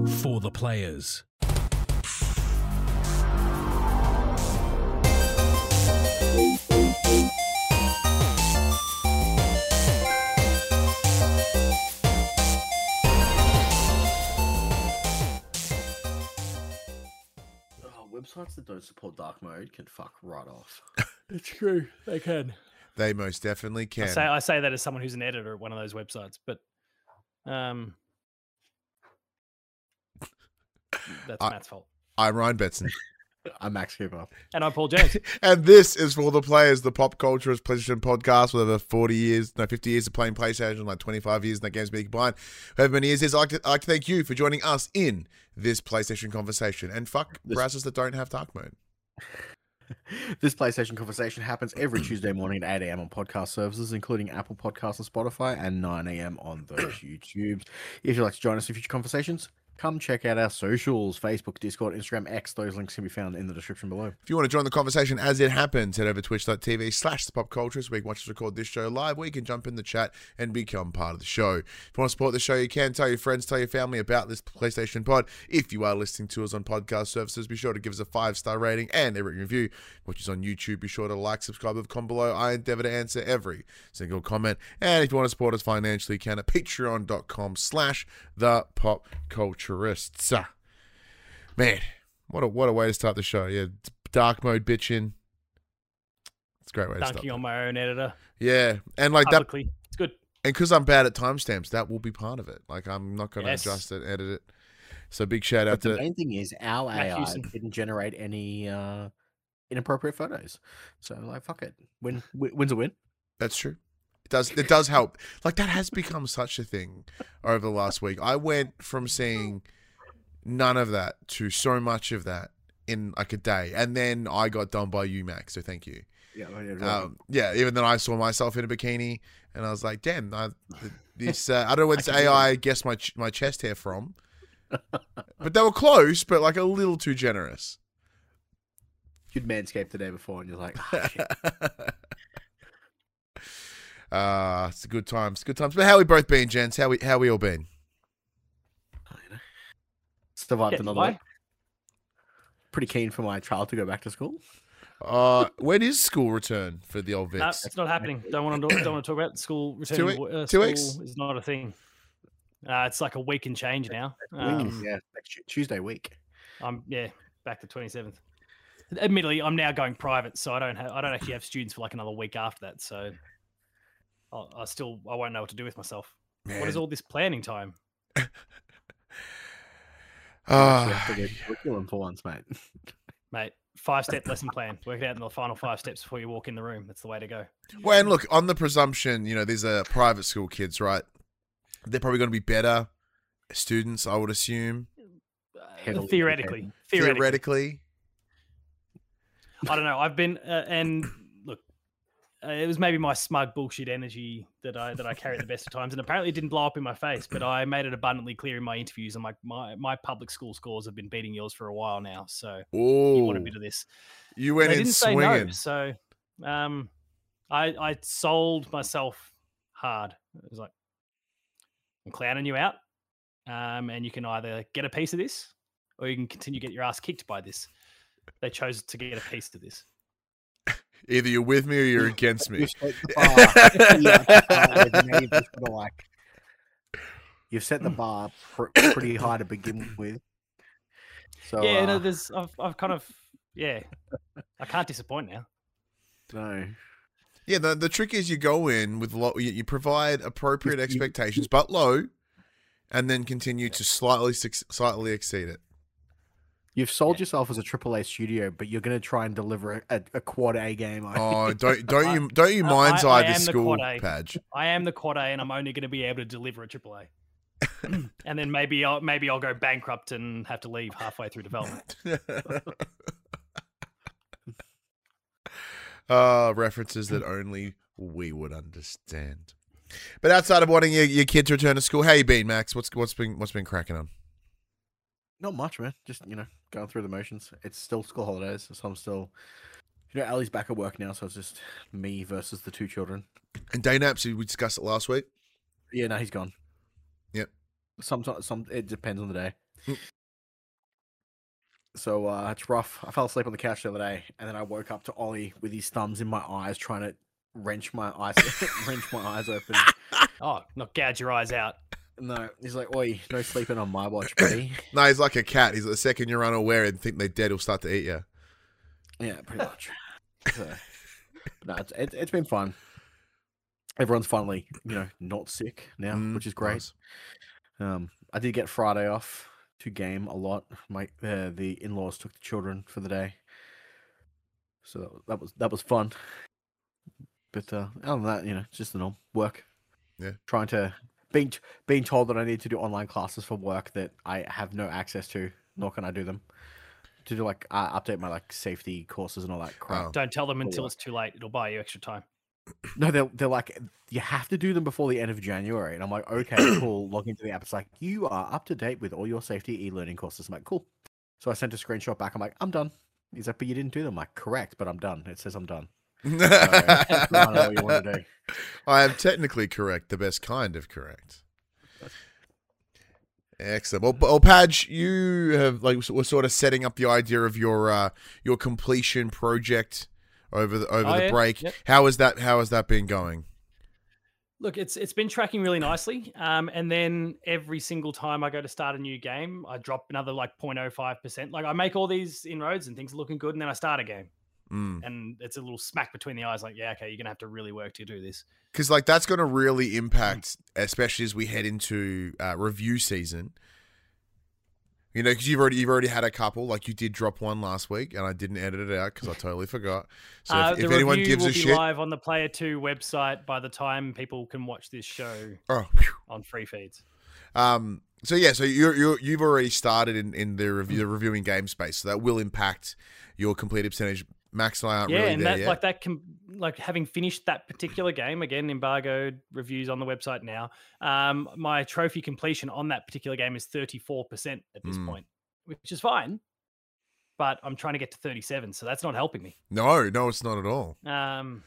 For the players. Websites that don't support dark mode can fuck right off. It's true. They can. They most definitely can. I say that as someone who's an editor at one of those websites, but that's Matt's fault. I'm Ryan Betson. I'm Max Cooper. And I'm Paul James. And this is For the Players, the pop culturist PlayStation podcast with over 50 years of playing PlayStation, like 25 years in that game's being combined. However many years it is, I'd like to thank you for joining us in this PlayStation conversation. And fuck browsers that don't have dark mode. This PlayStation conversation happens every Tuesday morning at 8 a.m. on podcast services, including Apple Podcasts and Spotify, and 9 a.m. on those YouTubes. If you'd like to join us in future conversations, come check out our socials, Facebook, Discord, Instagram, X. Those links can be found in the description below. If you want to join the conversation as it happens, head over to twitch.tv/thepopculturist where you can watch us record this show live, where you can jump in the chat and become part of the show. If you want to support the show, you can tell your friends, tell your family about this PlayStation pod. If you are listening to us on podcast services, be sure to give us a 5-star rating and a written review. Watch us on YouTube, be sure to like, subscribe, with comment below. I endeavor to answer every single comment. And if you want to support us financially, you can at patreon.com/thepopculturist. Man, what a way to start the show. Yeah, dark mode bitching. It's a great way to start. Dunking on my own editor. Yeah, and like publicly. that. It's good. And because I'm bad at timestamps, that will be part of it. Like I'm not going to adjust it, edit it. So big shout out to the main thing is our AI didn't generate any inappropriate photos. So like fuck it. Wins a win. That's true. It does help. Like that has become such a thing over the last week. I went from seeing none of that to so much of that in like a day, and then I got done by you, Max. So thank you. Yeah. Even then, I saw myself in a bikini, and I was like, "Damn, I don't know where this AI guessed my chest hair from." But they were close, but like a little too generous. You'd manscaped the day before, and you're like, oh, shit. It's good times. Good times. But how we both been, gents? How we all been? Survived another week. Pretty keen for my child to go back to school. When is school return for the old Vics? No, it's not happening. Don't want to talk about school return. 2 weeks is not a thing. It's like a week and change now. Tuesday week. I'm back to 27th. Admittedly, I'm now going private, so I don't actually have students for like another week after that. So I won't know what to do with myself. Man. What is all this planning time? Curriculum for once, mate. Mate, 5-step lesson plan. Work it out in the final 5 steps before you walk in the room. That's the way to go. Well, and look, on the presumption, these are private school kids, right? They're probably going to be better students, I would assume. Theoretically. I don't know. I've been and look, it was maybe my smug bullshit energy that I carry at the best of times, and apparently it didn't blow up in my face. But I made it abundantly clear in my interviews. I'm like, my public school scores have been beating yours for a while now, so you want a bit of this. You went in swinging. Say no, so I sold myself hard. It was like, I'm clowning you out, and you can either get a piece of this, or you can continue to get your ass kicked by this. They chose to get a piece of this. Either you're with me or you're against me. You've set the bar pretty high to begin with. So yeah, I've kind of I can't disappoint now. No. Yeah, the trick is you go in with low, you provide appropriate expectations, but low, and then continue to slightly exceed it. You've sold yourself as a AAA studio, but you're going to try and deliver a quad A game. Oh, don't you mind's eye this school, Padge. I am the quad A, and I'm only going to be able to deliver a AAA. And then maybe I'll go bankrupt and have to leave halfway through development. References that only we would understand. But outside of wanting your kids to return to school, how you been, Max? What's been cracking on? Not much, man. Just, going through the motions. It's still school holidays, so I'm still... Ali's back at work now, so it's just me versus the 2 children. And day naps, we discussed it last week? Yeah, no, he's gone. Yep. Sometimes it depends on the day. So it's rough. I fell asleep on the couch the other day, and then I woke up to Ollie with his thumbs in my eyes, trying to wrench my eyes, wrench my eyes open. Oh, not gouge your eyes out. No, he's like, "Oi, no sleeping on my watch, buddy." No, he's like a cat. He's the second you're unaware and think they're dead, he'll start to eat you. Yeah, pretty much. So, no, it's been fun. Everyone's finally, not sick now, which is great. Nice. I did get Friday off to game a lot. The in-laws took the children for the day, so that was fun. But other than that, it's just the norm work. Yeah. Trying to being told that I need to do online classes for work that I have no access to, nor can I do them. To do update my safety courses and all that crap. Oh. Don't tell them until it's too late. It'll buy you extra time. No, they're like, you have to do them before the end of January. And I'm like, okay, cool. Log into the app. It's like, you are up to date with all your safety e-learning courses. I'm like, cool. So I sent a screenshot back. I'm like, I'm done. He's like, but you didn't do them. I'm like, correct, but I'm done. It says I'm done. So, I don't know what you want to do. I am technically correct, the best kind of correct. Excellent. Well, Padge, you have were sort of setting up the idea of your completion project over the break. Yep. How has that been going? Look, it's been tracking really nicely. And then every single time I go to start a new game, I drop another 0.05%. I make all these inroads and things are looking good, and then I start a game. And it's a little smack between the eyes. Yeah, okay, you're gonna have to really work to do this. Because that's going to really impact, especially as we head into review season. Because you've already had a couple. You did drop one last week, and I didn't edit it out because I totally forgot. So if anyone gives a shit, will be live on the Player 2 website by the time people can watch this show on free feeds. So you've already started in the reviewing game space, so that will impact your completed percentage. Max and I aren't really there yet. That can having finished that particular game, again, embargoed reviews on the website now. My trophy completion on that particular game is 34% at this point, which is fine. But I'm trying to get to 37, so that's not helping me. No, it's not at all. And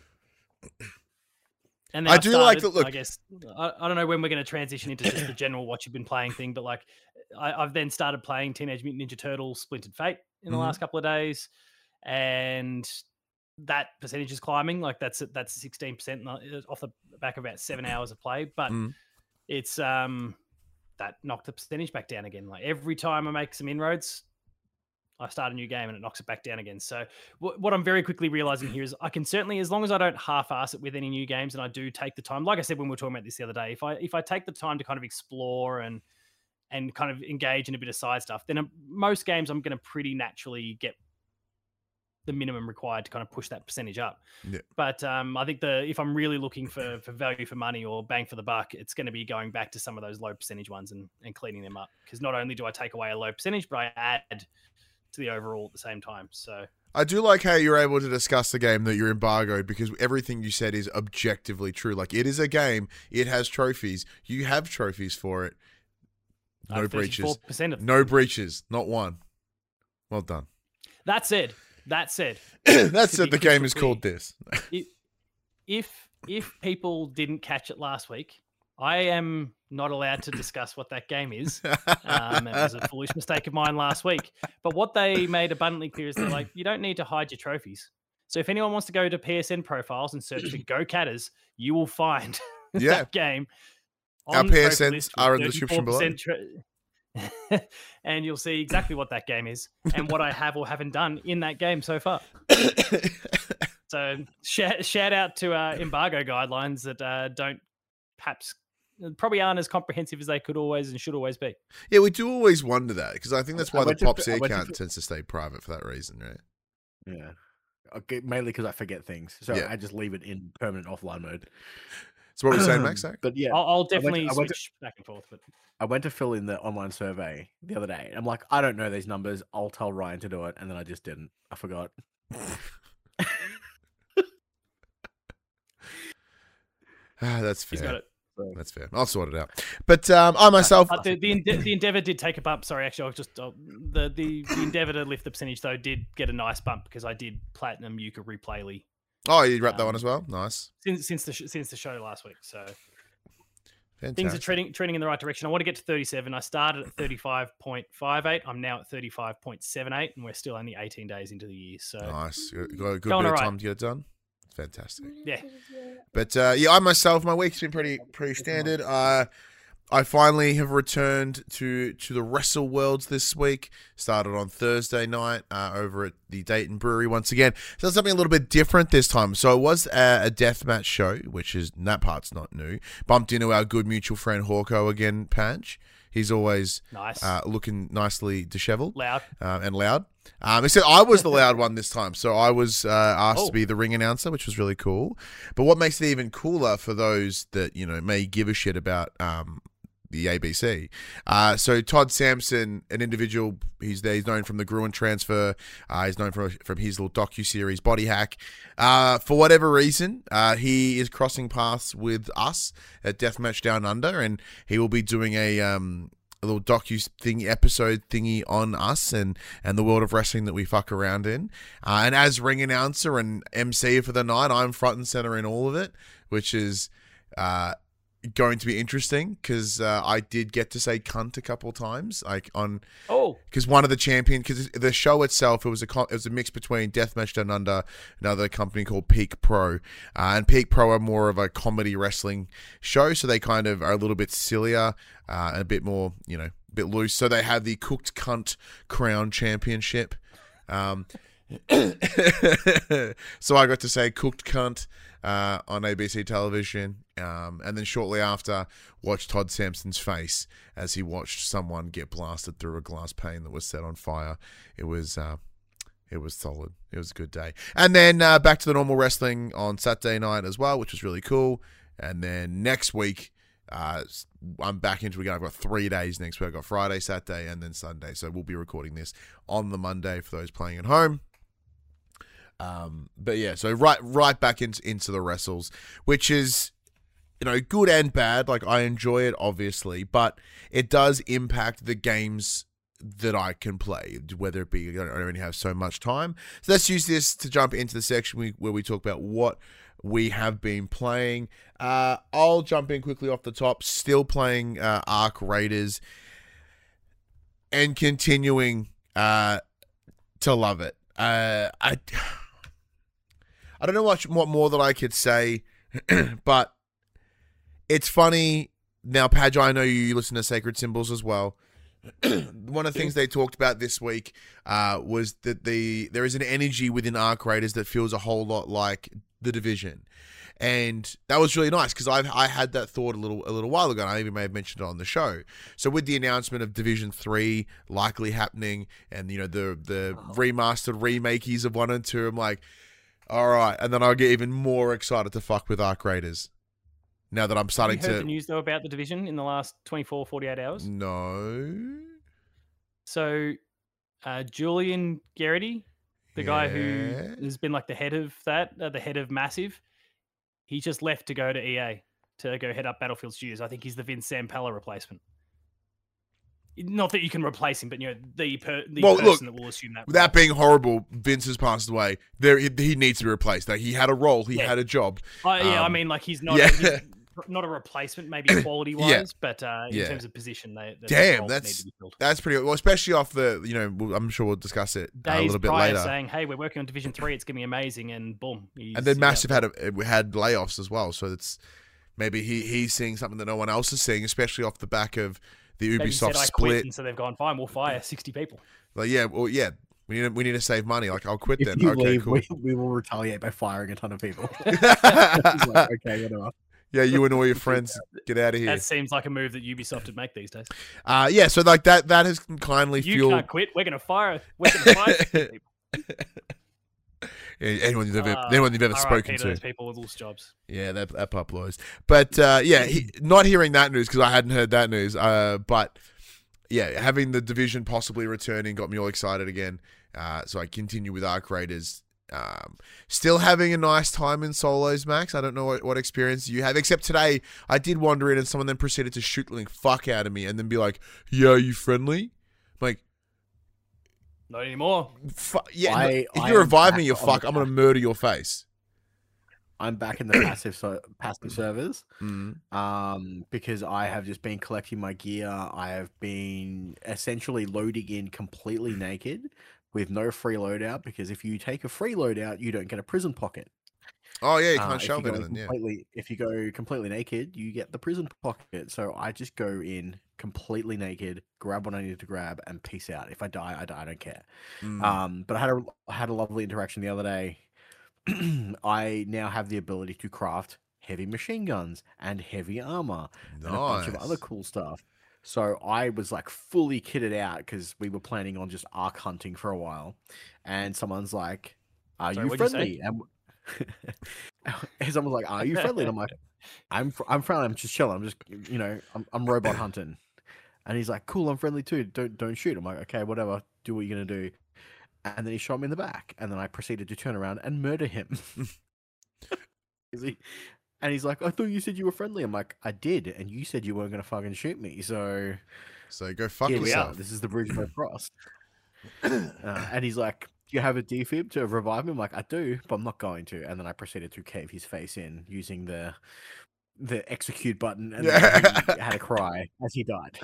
then I do like the look. I guess I don't know when we're going to transition into just the general what you've been playing thing, but I've then started playing Teenage Mutant Ninja Turtles Splintered Fate in the last couple of days. And that percentage is climbing. That's 16% off the back of about 7 hours of play. But it's that knocked the percentage back down again. Every time I make some inroads, I start a new game and it knocks it back down again. So what I'm very quickly realizing here is I can certainly, as long as I don't half-ass it with any new games and I do take the time, like I said when we were talking about this the other day, if I take the time to kind of explore and kind of engage in a bit of side stuff, then most games I'm going to pretty naturally get the minimum required to kind of push that percentage up. Yeah. But I think if I'm really looking for value for money or bang for the buck, it's going to be going back to some of those low percentage ones and cleaning them up. Because not only do I take away a low percentage, but I add to the overall at the same time. So I do like how you're able to discuss the game that you're embargoed, because everything you said is objectively true. It is a game. It has trophies. You have trophies for it. No breaches. No breaches. Not one. Well done. That said, the game is called this. If people didn't catch it last week, I am not allowed to discuss what that game is. It was a foolish mistake of mine last week. But what they made abundantly clear is they're you don't need to hide your trophies. So if anyone wants to go to PSN profiles and search for Go Catters, you will find that game. Our PSNs are in the description below. And you'll see exactly what that game is and what I have or haven't done in that game so far. So shout out to embargo guidelines that don't probably aren't as comprehensive as they could always and should always be. Yeah, we do always wonder that, because I think that's why the Pop C account tends to stay private for that reason, right? Yeah. Okay, mainly because I forget things. So I just leave it in permanent offline mode. So what were you saying, Max? But yeah, I'll definitely switch back and forth. But I went to fill in the online survey the other day. I'm like, I don't know these numbers. I'll tell Ryan to do it. And then I just didn't. I forgot. That's fair. He's got it. That's fair. I'll sort it out. But I myself, the Endeavour did take a bump. Sorry, actually, I was just the Endeavour to lift the percentage though did get a nice bump because I did platinum Oh, you wrapped that one as well. Nice. Since the show last week. So Things are trending in the right direction. I want to get to 37. I started at 35.58. I'm now at 35.78, and we're still only 18 days into the year. So nice. You got a good bit of time to get it done. Fantastic. Yeah. But I myself, my week's been pretty standard. I finally have returned to the Wrestle Worlds this week. Started on Thursday night over at the Dayton Brewery once again. So something a little bit different this time. So it was a deathmatch show, that part's not new. Bumped into our good mutual friend Hawko again, Patch. He's always nice, looking nicely disheveled, loud, and loud. Except I was the loud one this time, so I was asked to be the ring announcer, which was really cool. But what makes it even cooler for those that may give a shit about the ABC. So Todd Sampson, an individual, he's there. He's known from the Gruen transfer. He's known from his little docu-series Body Hack. For whatever reason, he is crossing paths with us at Deathmatch Down Under, and he will be doing a little episode thingy on us and the world of wrestling that we fuck around in. And as ring announcer and MC for the night, I'm front and center in all of it, which is going to be interesting because I did get to say cunt a couple times, because one of the because the show itself, it was a mix between Deathmatch Down Under, another company called Peak Pro, and Peak Pro are more of a comedy wrestling show, so they kind of are a little bit sillier and a bit more, a bit loose. So they have the Cooked Cunt Crown Championship. So I got to say Cooked Cunt on ABC television, and then shortly after, watched Todd Sampson's face as he watched someone get blasted through a glass pane that was set on fire. It was solid. It was a good day. And then back to the normal wrestling on Saturday night as well, which was really cool. And then next week, I'm back into it again. I've got 3 days next week. I've got Friday, Saturday, and then Sunday. So we'll be recording this on the Monday for those playing at home. But yeah, so right back into the wrestles, which is, good and bad. Like, I enjoy it, obviously, but it does impact the games that I can play, whether it be I only have so much time. So let's use this to jump into the section where we talk about what we have been playing. I'll jump in quickly off the top. Still playing Arc Raiders and continuing to love it. I don't know what more that I could say, but it's funny. Now, Padge, I know you listen to Sacred Symbols as well. One of the things they talked about this week was that there is an energy within Arc Raiders that feels a whole lot like The Division. And that was really nice because I had that thought a little while ago, and I even may have mentioned it on the show. So with the announcement of Division 3 likely happening, and the remastered remakies of 1 and 2, I'm like, all right. And then I'll get even more excited to fuck with Arc Raiders. Now that I'm starting to... Have you heard the news, though, about The Division in the last 24, 48 hours? No. So, Julian Garrity, the guy who has been like the head of the head of Massive, he just left to go to EA to go head up Battlefield Studios. I think he's the Vince Zampella replacement. Not that you can replace him, but the person that will assume that. Without being horrible, Vince has passed away. He needs to be replaced. Like, he had a role, he had a job. I mean, like, he's not. He's not a replacement, maybe quality wise, but in terms of position, that's pretty well, especially off the. I'm sure we'll discuss it a little bit later. Saying, "Hey, we're working on Division 3. It's gonna be amazing," and boom. And then Massive had layoffs as well, so it's maybe he's seeing something that no one else is seeing, especially off the back of the Ubisoft split. And so they've gone, fine, we'll fire 60 people. Like, we need to save money. Like, I'll quit then. If you okay, leave, cool. We will retaliate by firing a ton of people. Like, okay, whatever. Yeah, you and all your friends, get out of here. That seems like a move that Ubisoft would make these days. So like that has kindly fueled. You can't quit. We're gonna fire 60 people. Anyone you've ever spoken to. Those people with loose jobs. Yeah, that pup blows. But not hearing that news because I hadn't heard that news. But yeah, having the Division possibly returning got me all excited again. So I continue with Arc Raiders. Still having a nice time in solos, Max. I don't know what experience you have, except today I did wander in and someone then proceeded to shoot the fuck out of me and then be like, "Yeah, are you friendly?" I'm like, not anymore. If you revive me, you fuck, I'm gonna murder your face. I'm back in the passive servers. Because I have just been collecting my gear. I have been essentially loading in completely naked with no free loadout. Because if you take a free loadout, you don't get a prison pocket. Oh yeah, you can't If shelve you go anything. Yeah. if you go completely naked, you get the prison pocket. So I just go in completely naked, grab what I need to grab, and peace out. If I die, I die. I don't care. But I had a lovely interaction the other day. I now have the ability to craft heavy machine guns and heavy armor and a bunch of other Nice. cool stuff. So I was like fully kitted out because we were planning on just arc hunting for a while, and someone's like, "Are Sorry, you what'd you say? friendly?" And someone's like, "Are you friendly?" And I'm like, I'm friendly. I'm just chilling. I'm just I'm robot hunting." And he's like, "Cool, I'm friendly too. Don't shoot." I'm like, "Okay, whatever. Do what you're gonna do." And then he shot me in the back, and then I proceeded to turn around and murder him. And he's like, "I thought you said you were friendly." I'm like, "I did, and you said you weren't gonna fucking shoot me." So go fuck here we are. yourself. This is the bridge we've crossed. And he's like, "Do you have a defib to revive me?" I'm like, "I do, but I'm not going to." And then I proceeded to cave his face in using the execute button, and then he had a cry as he died.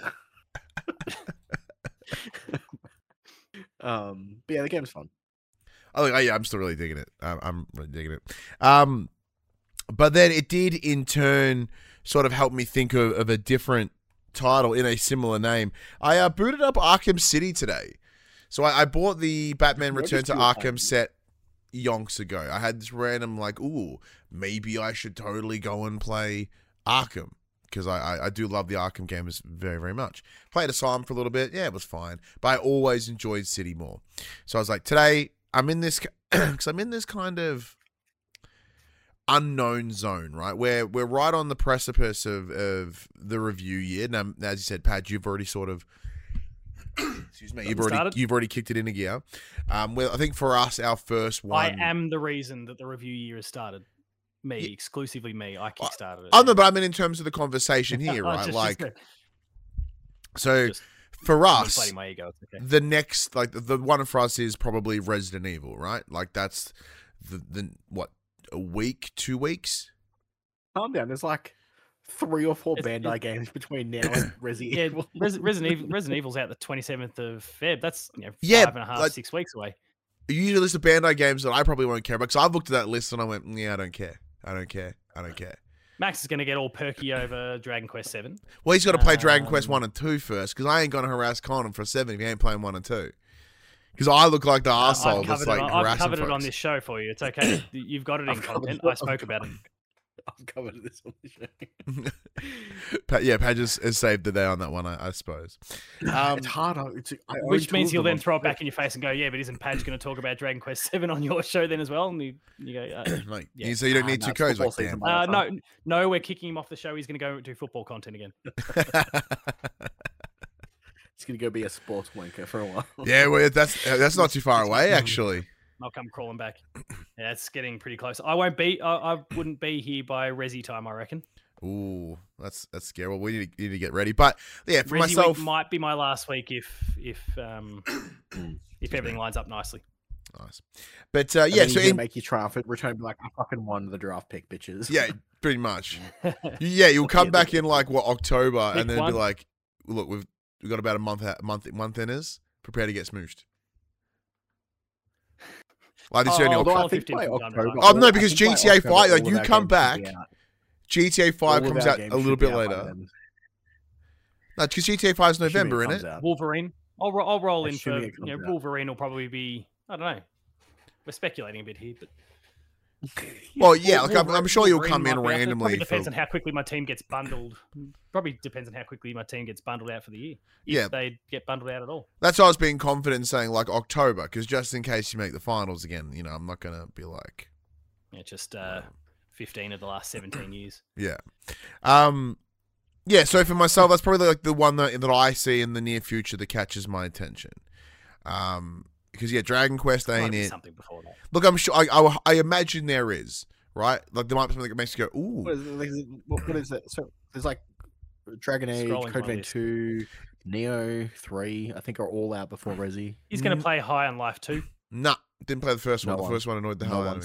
But yeah, the game's fun. Yeah, I'm still really digging it. I'm really digging it. But then it did in turn sort of help me think of a different title in a similar name. I booted up Arkham City today. So I bought the Batman Return to Arkham set yonks ago. I had this random like, ooh, maybe I should totally go and play Arkham. Because I do love the Arkham games very, very much. Played Asylum for a little bit. Yeah, it was fine. But I always enjoyed City more. So I was like, today, I'm in this... Because I'm in this kind of unknown zone, right? We're right on the precipice of the review year. Now, as you said, Pat, you've already sort of... excuse me. You've already kicked it into gear. Well, I think for us, our first one... I am the reason that the review year has started. Exclusively me. I kickstarted it. Oh, no, but I mean in terms of the conversation here, right? For us, my ego. Okay. the next, like the one for us is probably Resident Evil, right? Like that's the what, a week, 2 weeks? Calm down. There's like 3 or 4 Bandai games between now and Resident Evil. Resident Evil's out the 27th of Feb. That's 5.5, 6 weeks away. You usually list of Bandai games that I probably won't care about. Because I've looked at that list and I went, yeah, I don't care. Max is going to get all perky over Dragon Quest 7. Well, he's got to play Dragon Quest 1 and 2 first, because I ain't going to harass Conan for 7 if he ain't playing 1 and 2. Because I look like the arsehole that's like harassing I've covered it on folks. this show for you. It's okay. You've got it in content. I spoke about it. I've covered this on the show. Pat has saved the day on that one, I suppose. It's harder. Which means you'll then throw it back in your face and go, yeah, but isn't Padge going to talk about Dragon Quest 7 on your show then as well? And you go, yeah. So you don't need 2 codes like that. No, we're kicking him off the show. He's going to go do football content again. He's going to go be a sports wanker for a while. Yeah, well, that's not too far away, actually. I'll come crawling back. Yeah, it's getting pretty close. I wouldn't be here by Resi time, I reckon. Ooh, that's scary. Well, we need to get ready. But yeah, for Resi myself, week might be my last week if everything lines up nicely. Nice. But yeah, so make you triumphant return, be like, I fucking won the draft pick, bitches. Yeah, pretty much. Yeah, you'll come back in like October, and then be like, look, we've got about a month in us. Prepare to get smooshed. Like this only October. Oh no, because GTA 5, like you come back, GTA 5 comes out a little bit later. No, because GTA 5 is November, isn't it? Wolverine. I'll roll in for Wolverine. Will probably be, I don't know. We're speculating a bit here, but well, yeah, like I'm sure you'll come in randomly. Probably depends on how quickly my team gets bundled. Probably depends on how quickly my team gets bundled out for the year. If they get bundled out at all. That's why I was being confident in saying like October, because just in case you make the finals again, I'm not going to be like... Yeah, just 15 of the last 17 years. Yeah. Yeah, so for myself, that's probably like the one that I see in the near future that catches my attention. Because Dragon Quest ain't it. Something before that. Look, I'm sure. I imagine there is, right? Like there might be something that makes you go, ooh. What is it? So there's like Dragon Age, Code Vein 2, Neo 3. I think are all out before Resi. He's going to play High on Life 2. Nah, didn't play the first one. The first one annoyed the hell out of me.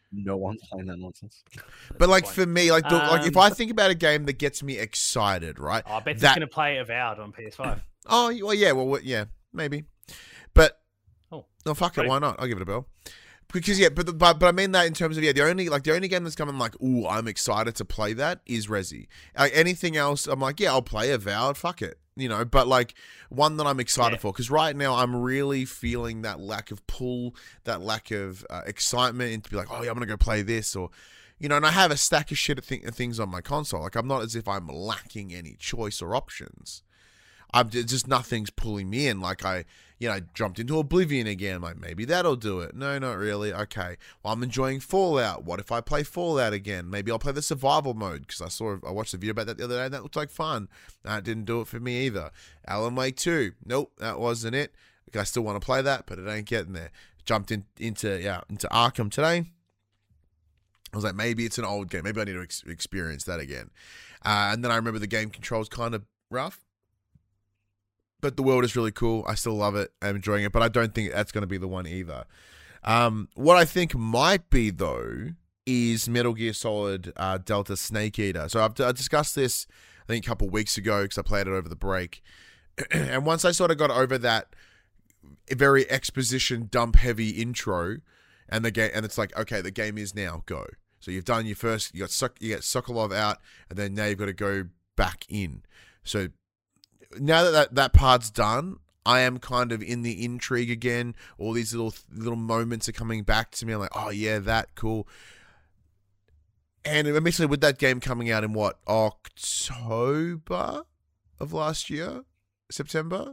No one's playing that nonsense. But like for me, like if I Um, think about a game that gets me excited, right? I bet he's that going to play Avowed on PS5. oh well, yeah, well, yeah, maybe. But Oh, no, fuck it, great. why not? I'll give it a bell. Because yeah, but I mean that in terms of the only game that's coming like, ooh, I'm excited to play that is Resi. Anything else, I'm like, yeah, I'll play Avowed, fuck it, But like one that I'm excited for, because right now I'm really feeling that lack of pull, that lack of excitement, and to be like, oh yeah, I'm gonna go play this, or and I have a stack of shit of things on my console. Like I'm not as if I'm lacking any choice or options. I'm just nothing's pulling me in. Like I jumped into Oblivion again. Like maybe that'll do it. No, not really. Okay. Well, I'm enjoying Fallout. What if I play Fallout again? Maybe I'll play the survival mode because I watched a video about that the other day and that looked like fun. That didn't do it for me either. Alan Wake 2. Nope, that wasn't it. I still want to play that, but it ain't getting there. Jumped into Arkham today. I was like, maybe it's an old game. Maybe I need to experience that again. And then I remember the game controls kind of rough. But the world is really cool. I still love it. I'm enjoying it. But I don't think that's going to be the one either. What I think might be, though, is Metal Gear Solid Delta Snake Eater. So I discussed this, I think, a couple weeks ago because I played it over the break. And once I sort of got over that very exposition dump-heavy intro, and the game, and it's like, okay, the game is now, go. So you've done your first, you get Sokolov out, and then now you've got to go back in. So now that part's done, I am kind of in the intrigue again. All these little moments are coming back to me. I'm like, oh yeah, that cool. And admittedly, with that game coming out in what, October of last year, September.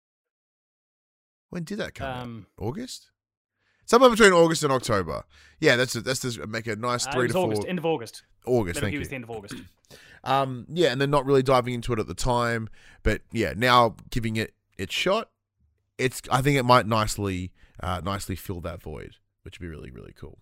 When did that come out? August. Somewhere between August and October. Yeah, that's to make a nice 3 to 4. August, end of August. August, thank you. It was the end of August. Yeah, and then not really diving into it at the time, but yeah, now giving it its shot, I think it might nicely fill that void, which would be really, really cool.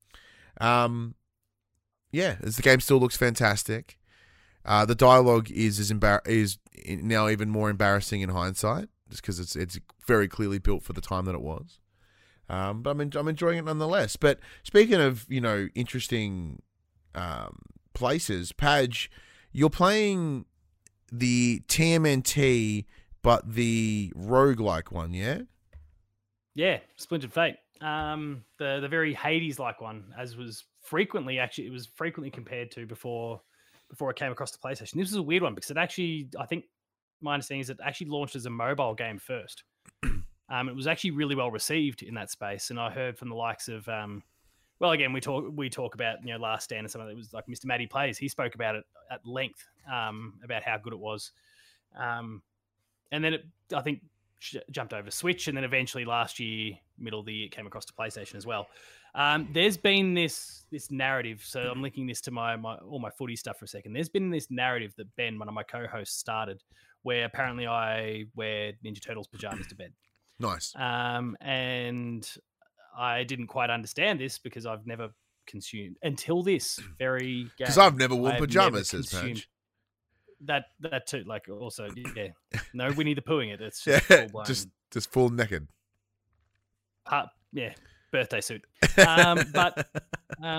Yeah, as the game still looks fantastic. The dialogue is now even more embarrassing in hindsight, just because it's very clearly built for the time that it was. But I'm enjoying it nonetheless. But speaking of interesting places, Padge, you're playing the TMNT, but the roguelike one, yeah? Yeah, Splintered Fate. The very Hades-like one, as was frequently compared to before it came across the PlayStation. This was a weird one because it actually, I think my understanding is it actually launched as a mobile game first. It was actually really well received in that space, and I heard from the likes of well, again, we talk about Last Stand and something that was like Mr. Matty Plays. He spoke about it at length about how good it was, and then it I think jumped over Switch, and then eventually last year, middle of the year, it came across to PlayStation as well. There's been this narrative, so I'm linking this to all my footy stuff for a second. There's been this narrative that Ben, one of my co-hosts, started, where apparently I wear Ninja Turtles pajamas to bed. Nice. And I didn't quite understand this because I've never consumed until this very game. Because I've never worn pajamas, says Patch. That too, like also, yeah, no Winnie the Poohing it. It's just full naked. Yeah, birthday suit. But I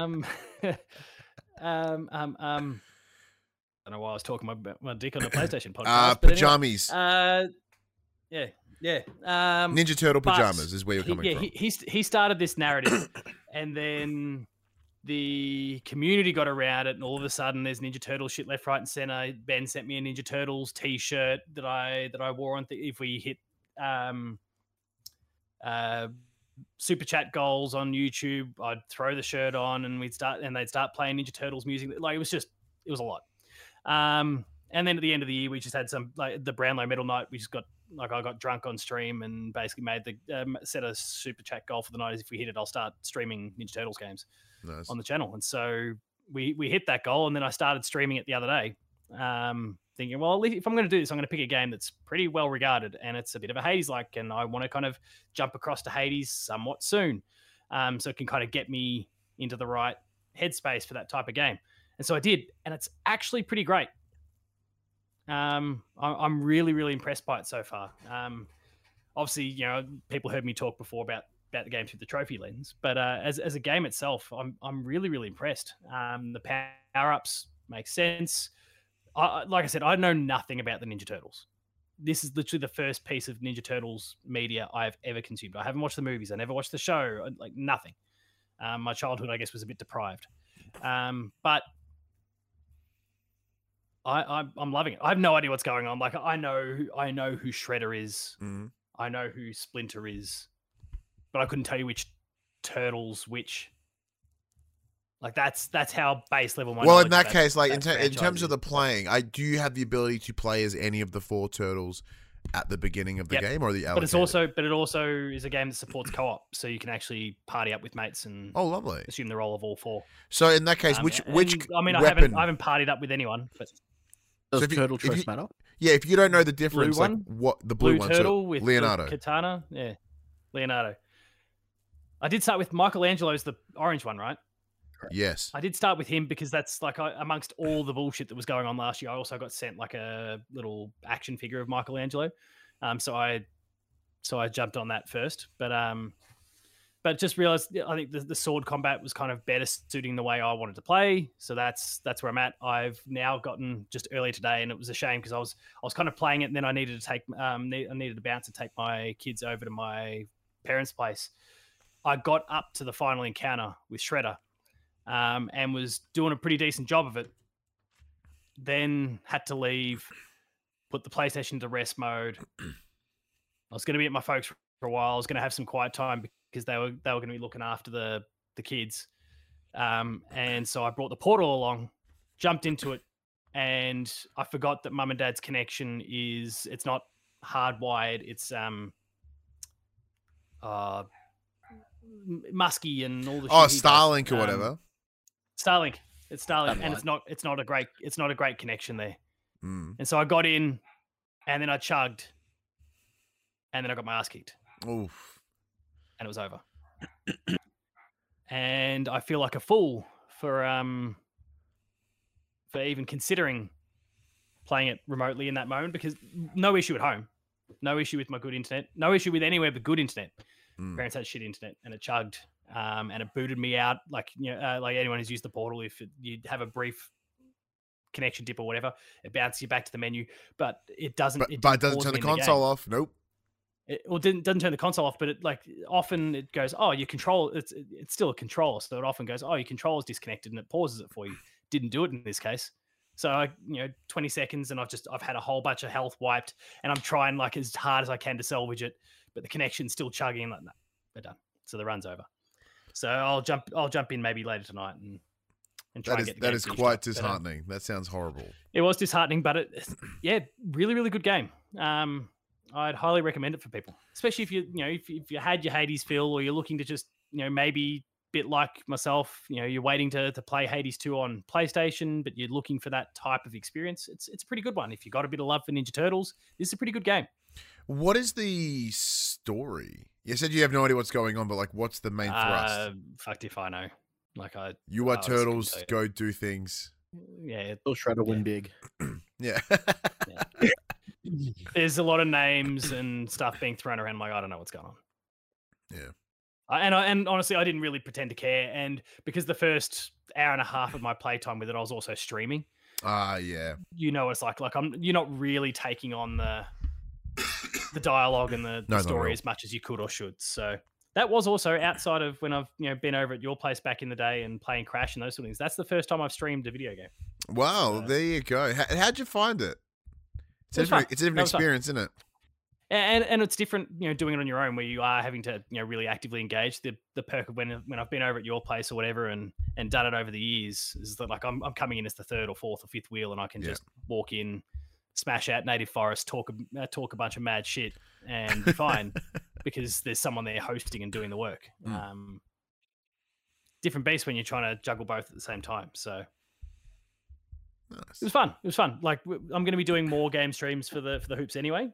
don't know why I was talking about my dick on the PlayStation podcast. Pajamas. Anyway, yeah. Ninja Turtle pajamas is where you're coming from. He started this narrative, and then the community got around it, and all of a sudden there's Ninja Turtle shit left, right, and center. Ben sent me a Ninja Turtles t-shirt that I wore on if we hit super chat goals on YouTube, I'd throw the shirt on and they'd start playing Ninja Turtles music. Like it was a lot. And then at the end of the year, we just had some like the Brownlow Medal night. We just got I got drunk on stream and basically made the set a super chat goal for the night. Is if we hit it, I'll start streaming Ninja Turtles games on the channel. And so we hit that goal, and then I started streaming it the other day, thinking, well, if I'm going to do this, I'm going to pick a game that's pretty well regarded, and it's a bit of a Hades-like, and I want to kind of jump across to Hades somewhat soon, so it can kind of get me into the right headspace for that type of game. And so I did, and it's actually pretty great. I'm really, really impressed by it so far. Obviously, people heard me talk before about about the game through the trophy lens, but as a game itself, I'm really, really impressed. The power ups make sense. Like I said, I know nothing about the Ninja Turtles. This is literally the first piece of Ninja Turtles media I've ever consumed. I haven't watched the movies. I never watched the show. Like nothing. My childhood, I guess, was a bit deprived. But I'm loving it. I have no idea what's going on. Like I know who Shredder is. Mm-hmm. I know who Splinter is, but I couldn't tell you which Turtles which. Like that's how base level my. Well, in that case, like in terms of the playing, do you have the ability to play as any of the 4 turtles at the beginning of the game, or the allocated? But it also is a game that supports co-op, so you can actually party up with mates and lovely, assume the role of all 4. So in that case, which I mean, weapon? I haven't partied up with anyone, but does turtle choice matter? Yeah, if you don't know the difference, like what the blue one, turtle so with Leonardo katana, yeah, Leonardo. I did start with Michelangelo's the orange one, right? Yes, I did start with him because that's like amongst all the bullshit that was going on last year. I also got sent like a little action figure of Michelangelo, so I jumped on that first. But just realized I think the sword combat was kind of better suiting the way I wanted to play. So that's where I'm at. I've now gotten just earlier today, and it was a shame because I was kind of playing it, and then I needed to take I needed to bounce and take my kids over to my parents' place. I got up to the final encounter with Shredder. And was doing a pretty decent job of it. Then had to leave, put the PlayStation into rest mode. I was going to be at my folks for a while. I was going to have some quiet time because they were going to be looking after the kids. And so I brought the Portal along, jumped into it, and I forgot that Mum and Dad's connection it's not hardwired. It's musky and all the Starlink or whatever. Starlink. It's Starlink, and it's not a great connection there. And so I got in, and then I chugged, and then I got my ass kicked. Oof. And it was over. And I feel like a fool for even considering playing it remotely in that moment, because no issue at home, no issue with my good internet, no issue with anywhere but good internet. Parents had shit internet, and it chugged, and it booted me out. Like like anyone who's used the Portal, if you have a brief connection dip or whatever, it bounces you back to the menu, but it doesn't. But it doesn't turn the console off. Nope. It doesn't turn the console off, but it often it goes, oh, your control. It's still a controller, so it often goes, oh, your controller's disconnected, and it pauses it for you. Didn't do it in this case. So 20 seconds, and I've had a whole bunch of health wiped, and I'm trying like as hard as I can to salvage it, but the connection's still chugging. Like, no, they're done. So the run's over. So I'll jump in maybe later tonight and try and get the game. That is quite disheartening. That sounds horrible. It was disheartening, but really, really good game. I'd highly recommend it for people, especially if if you had your Hades feel, or you're looking to just maybe bit like myself, you're waiting to play Hades 2 on PlayStation, but you're looking for that type of experience. It's a pretty good one. If you got a bit of love for Ninja Turtles, this is a pretty good game. What is the story? You said you have no idea what's going on, but like, what's the main thrust? Fucked if I know. You are turtles, go do things. Yeah, they'll try to win big. Yeah. There's a lot of names and stuff being thrown around. Like, I don't know what's going on. Yeah. And honestly, I didn't really pretend to care. And because the first hour and a half of my playtime with it, I was also streaming. Yeah. It's like you're not really taking on the dialogue and the story as much as you could or should. So that was also outside of when I've been over at your place back in the day and playing Crash and those sort of things. That's the first time I've streamed a video game. Wow, there you go. How'd you find it? It's a different experience, isn't it? And it's different, doing it on your own, where you are having to, really actively engage. The perk of when I've been over at your place or whatever and done it over the years is that like I'm coming in as the third or fourth or fifth wheel, and I can just walk in, smash out native forest, talk a bunch of mad shit, and be fine because there's someone there hosting and doing the work. Different beast when you're trying to juggle both at the same time. So. Nice. It was fun. Like, I'm going to be doing more game streams for the hoops anyway.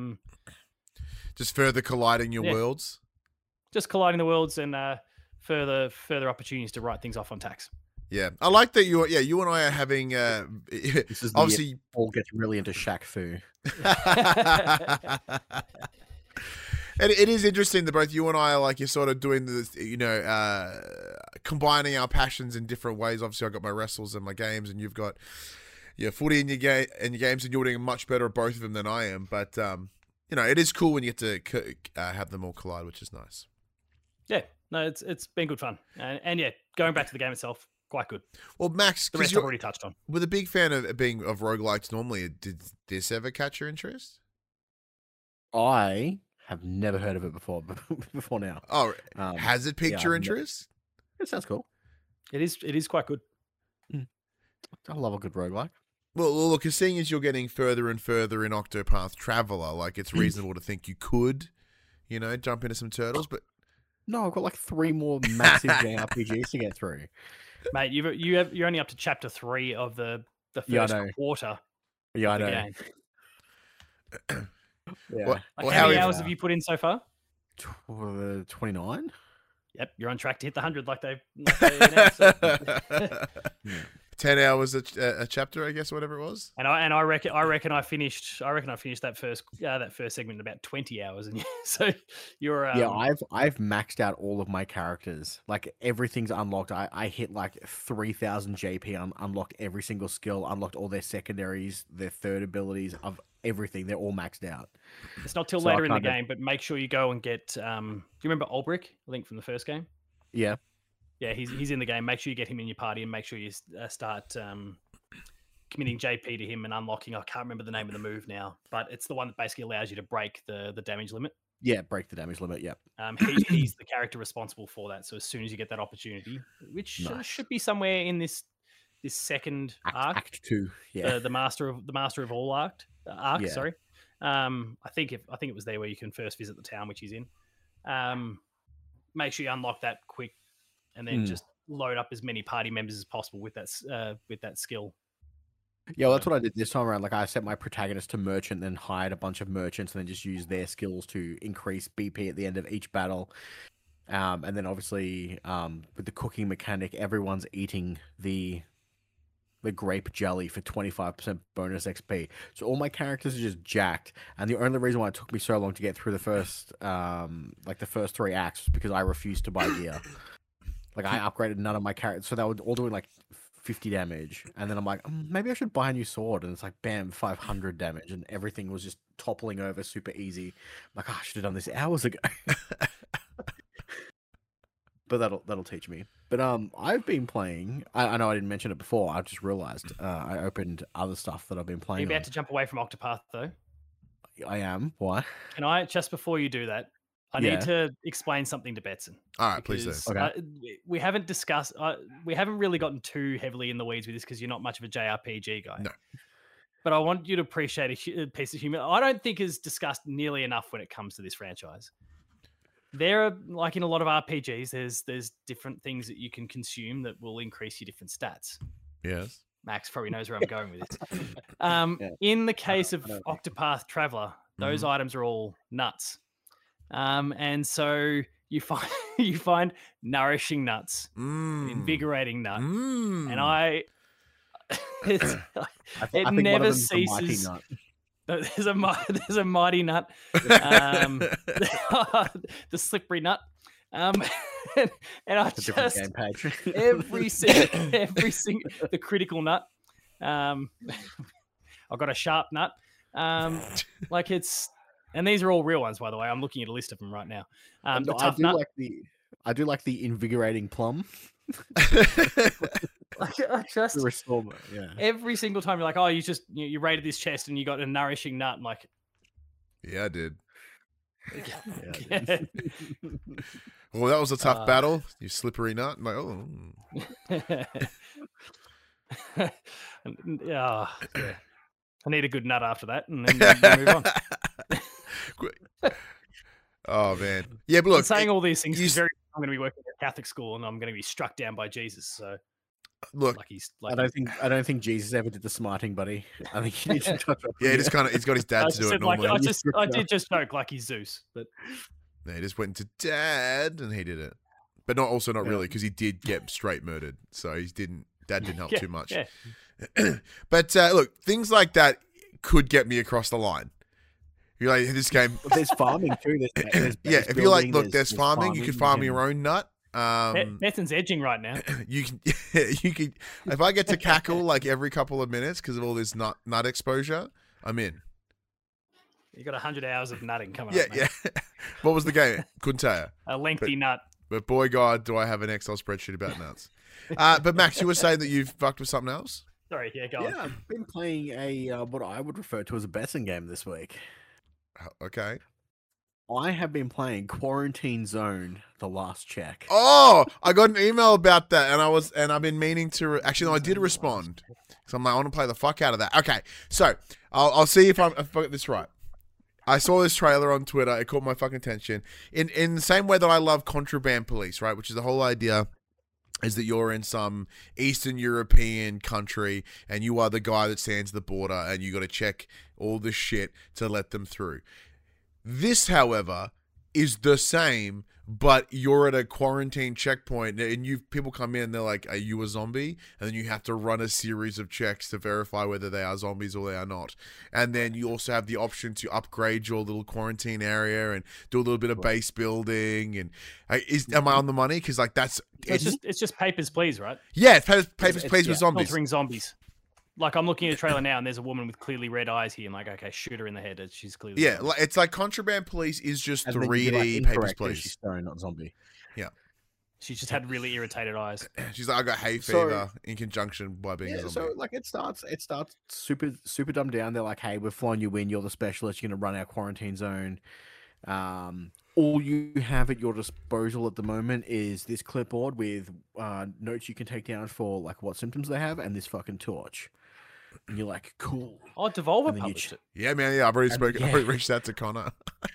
Just further colliding your worlds. Just colliding the worlds and further opportunities to write things off on tax. Yeah, I like that you and I are having. This is obviously all getting really into Shaq Fu. And it is interesting that both you and I are like, you're sort of doing this, combining our passions in different ways. Obviously, I've got my wrestles and my games, and you've got your footy in your games, and you're doing much better at both of them than I am. But it is cool when you get to have them all collide, which is nice. Yeah, no, it's been good fun, and yeah, going back to the game itself, quite good. Well, Max, The rest I've already touched on. with a big fan of roguelikes normally, did this ever catch your interest? I have never heard of it before now. Oh, has it piqued your interest? It sounds cool. It is quite good. I love a good roguelike. Well, look, as seeing as you're getting further and further in Octopath Traveler, like it's reasonable to think you could, jump into some turtles. But No, I've got like 3 more massive JRPGs to get through. Mate, you're only up to chapter 3 of the first quarter. Yeah, I of the know. game. Yeah. Like, how many hours have you put in so far? 29. Yep, you're on track to hit the 100 like they announced. 10 hours a chapter, I guess, whatever it was. And I reckon I finished that first segment in about 20 hours, and so you're I've maxed out all of my characters. Like everything's unlocked. I hit like 3,000 JP, unlocked every single skill, unlocked all their secondaries, their third abilities of everything. They're all maxed out. It's not till later in the game, but make sure you go and get. Do you remember Ulbrich, Link from the first game? Yeah. Yeah, he's in the game. Make sure you get him in your party, and make sure you start committing JP to him and unlocking. I can't remember the name of the move now, but it's the one that basically allows you to break the damage limit. Yeah, break the damage limit. Yeah. He's the character responsible for that. So as soon as you get that opportunity, which should be somewhere in this second arc, Act 2. Yeah. the master of all arc. Yeah. Sorry. I think it was there where you can first visit the town, which he's in. Make sure you unlock that quick. And then just load up as many party members as possible with that skill. Yeah, well, that's what I did this time around. Like I set my protagonist to merchant, then hired a bunch of merchants, and then just used their skills to increase BP at the end of each battle. And then obviously with the cooking mechanic, everyone's eating the grape jelly for 25% bonus XP. So all my characters are just jacked. And the only reason why it took me so long to get through the first 3 acts was because I refused to buy gear. Like I upgraded none of my characters, so they were all doing like 50 damage, and then I'm like, maybe I should buy a new sword, and it's like, bam, 500 damage, and everything was just toppling over super easy. I'm like, I should have done this hours ago. But that'll teach me. But I've been playing. I know I didn't mention it before. I just realized I opened other stuff that I've been playing. You're about to jump away from Octopath, though. I am. Why? Can I just before you do that? I need to explain something to Betson. All right, please do. Okay. We haven't discussed. We haven't really gotten too heavily in the weeds with this because you're not much of a JRPG guy. No. But I want you to appreciate a piece of humor. I don't think is discussed nearly enough when it comes to this franchise. There are, like in a lot of RPGs, there's different things that you can consume that will increase your different stats. Yes. Max probably knows where I'm going with this. In the case of Octopath Traveler, those items are all nuts. And so you find nourishing nuts, invigorating nut, and it never ceases. There's a mighty nut, the slippery nut, and I just game page. every single the critical nut. I've got a sharp nut, like it's. And these are all real ones, by the way. I'm looking at a list of them right now. The tough nut. I do like the invigorating plum. I just restore, every single time you're like, oh, you raided this chest and you got a nourishing nut. I'm like, yeah, I did. Yeah. Well, that was a tough battle. You slippery nut. I'm like, oh. Yeah. I need a good nut after that, and then move on. Oh man, yeah. But look, I'm saying all these things. I'm going to be working at a Catholic school, and I'm going to be struck down by Jesus. So, look, I don't think Jesus ever did the smarting, buddy. I think he needs to touch up. Yeah, he's got his dad to do it normally. I did just joke like he's Zeus, but no, he just went to dad and he did it, but not really because he did get straight murdered. So dad didn't help too much. Yeah. But look, things like that could get me across the line. You're like, this game. But there's farming too. There's Yeah, base if you're like, building, look, there's farming. You can farm your own nut. Bethan's edging right now. You can, if I get to cackle like every couple of minutes because of all this nut exposure, I'm in. You got 100 hours of nutting coming Yeah, up, mate. yeah. What was the game? Couldn't tell you. A lengthy nut. But boy, God, do I have an Excel spreadsheet about nuts. But Max, you were saying that you've fucked with something else? Sorry, yeah, go on. Yeah, I've been playing a what I would refer to as a betting game this week. Okay. I have been playing Quarantine Zone: The Last Check. Oh, I got an email about that, and I've been meaning to. Actually, no, I did respond. So I'm like, I want to play the fuck out of that. Okay, so I'll see if I got this right. I saw this trailer on Twitter. It caught my fucking attention. In the same way that I love Contraband Police, right? Which is the whole idea is that you're in some Eastern European country and you are the guy that stands at the border and you got to check all the shit to let them through. This, however, is the same, but you're at a quarantine checkpoint and people come in and they're like, are you a zombie? And then you have to run a series of checks to verify whether they are zombies or they are not. And then you also have the option to upgrade your little quarantine area and do a little bit of base building. And am I on the money? Because like It's just Papers, Please, right? Yeah, it's Papers, Please with zombies. Filtering zombies. Like, I'm looking at a trailer now, and there's a woman with clearly red eyes here. I'm like, okay, shoot her in the head. She's clearly... Yeah, it's like Contraband Police is just And 3D Papers, Please. She's staring, not zombie. Yeah. She's just had really irritated eyes. She's like, I got hay fever in conjunction by being a zombie. So like it starts super dumbed down. They're like, hey, we've flown you in. You're the specialist. You're going to run our quarantine zone. All you have at your disposal at the moment is this clipboard with notes you can take down for like what symptoms they have and this fucking torch. And you're like, cool. Oh, Devolver published it. Yeah, man. Yeah, I've already reached out to Connor.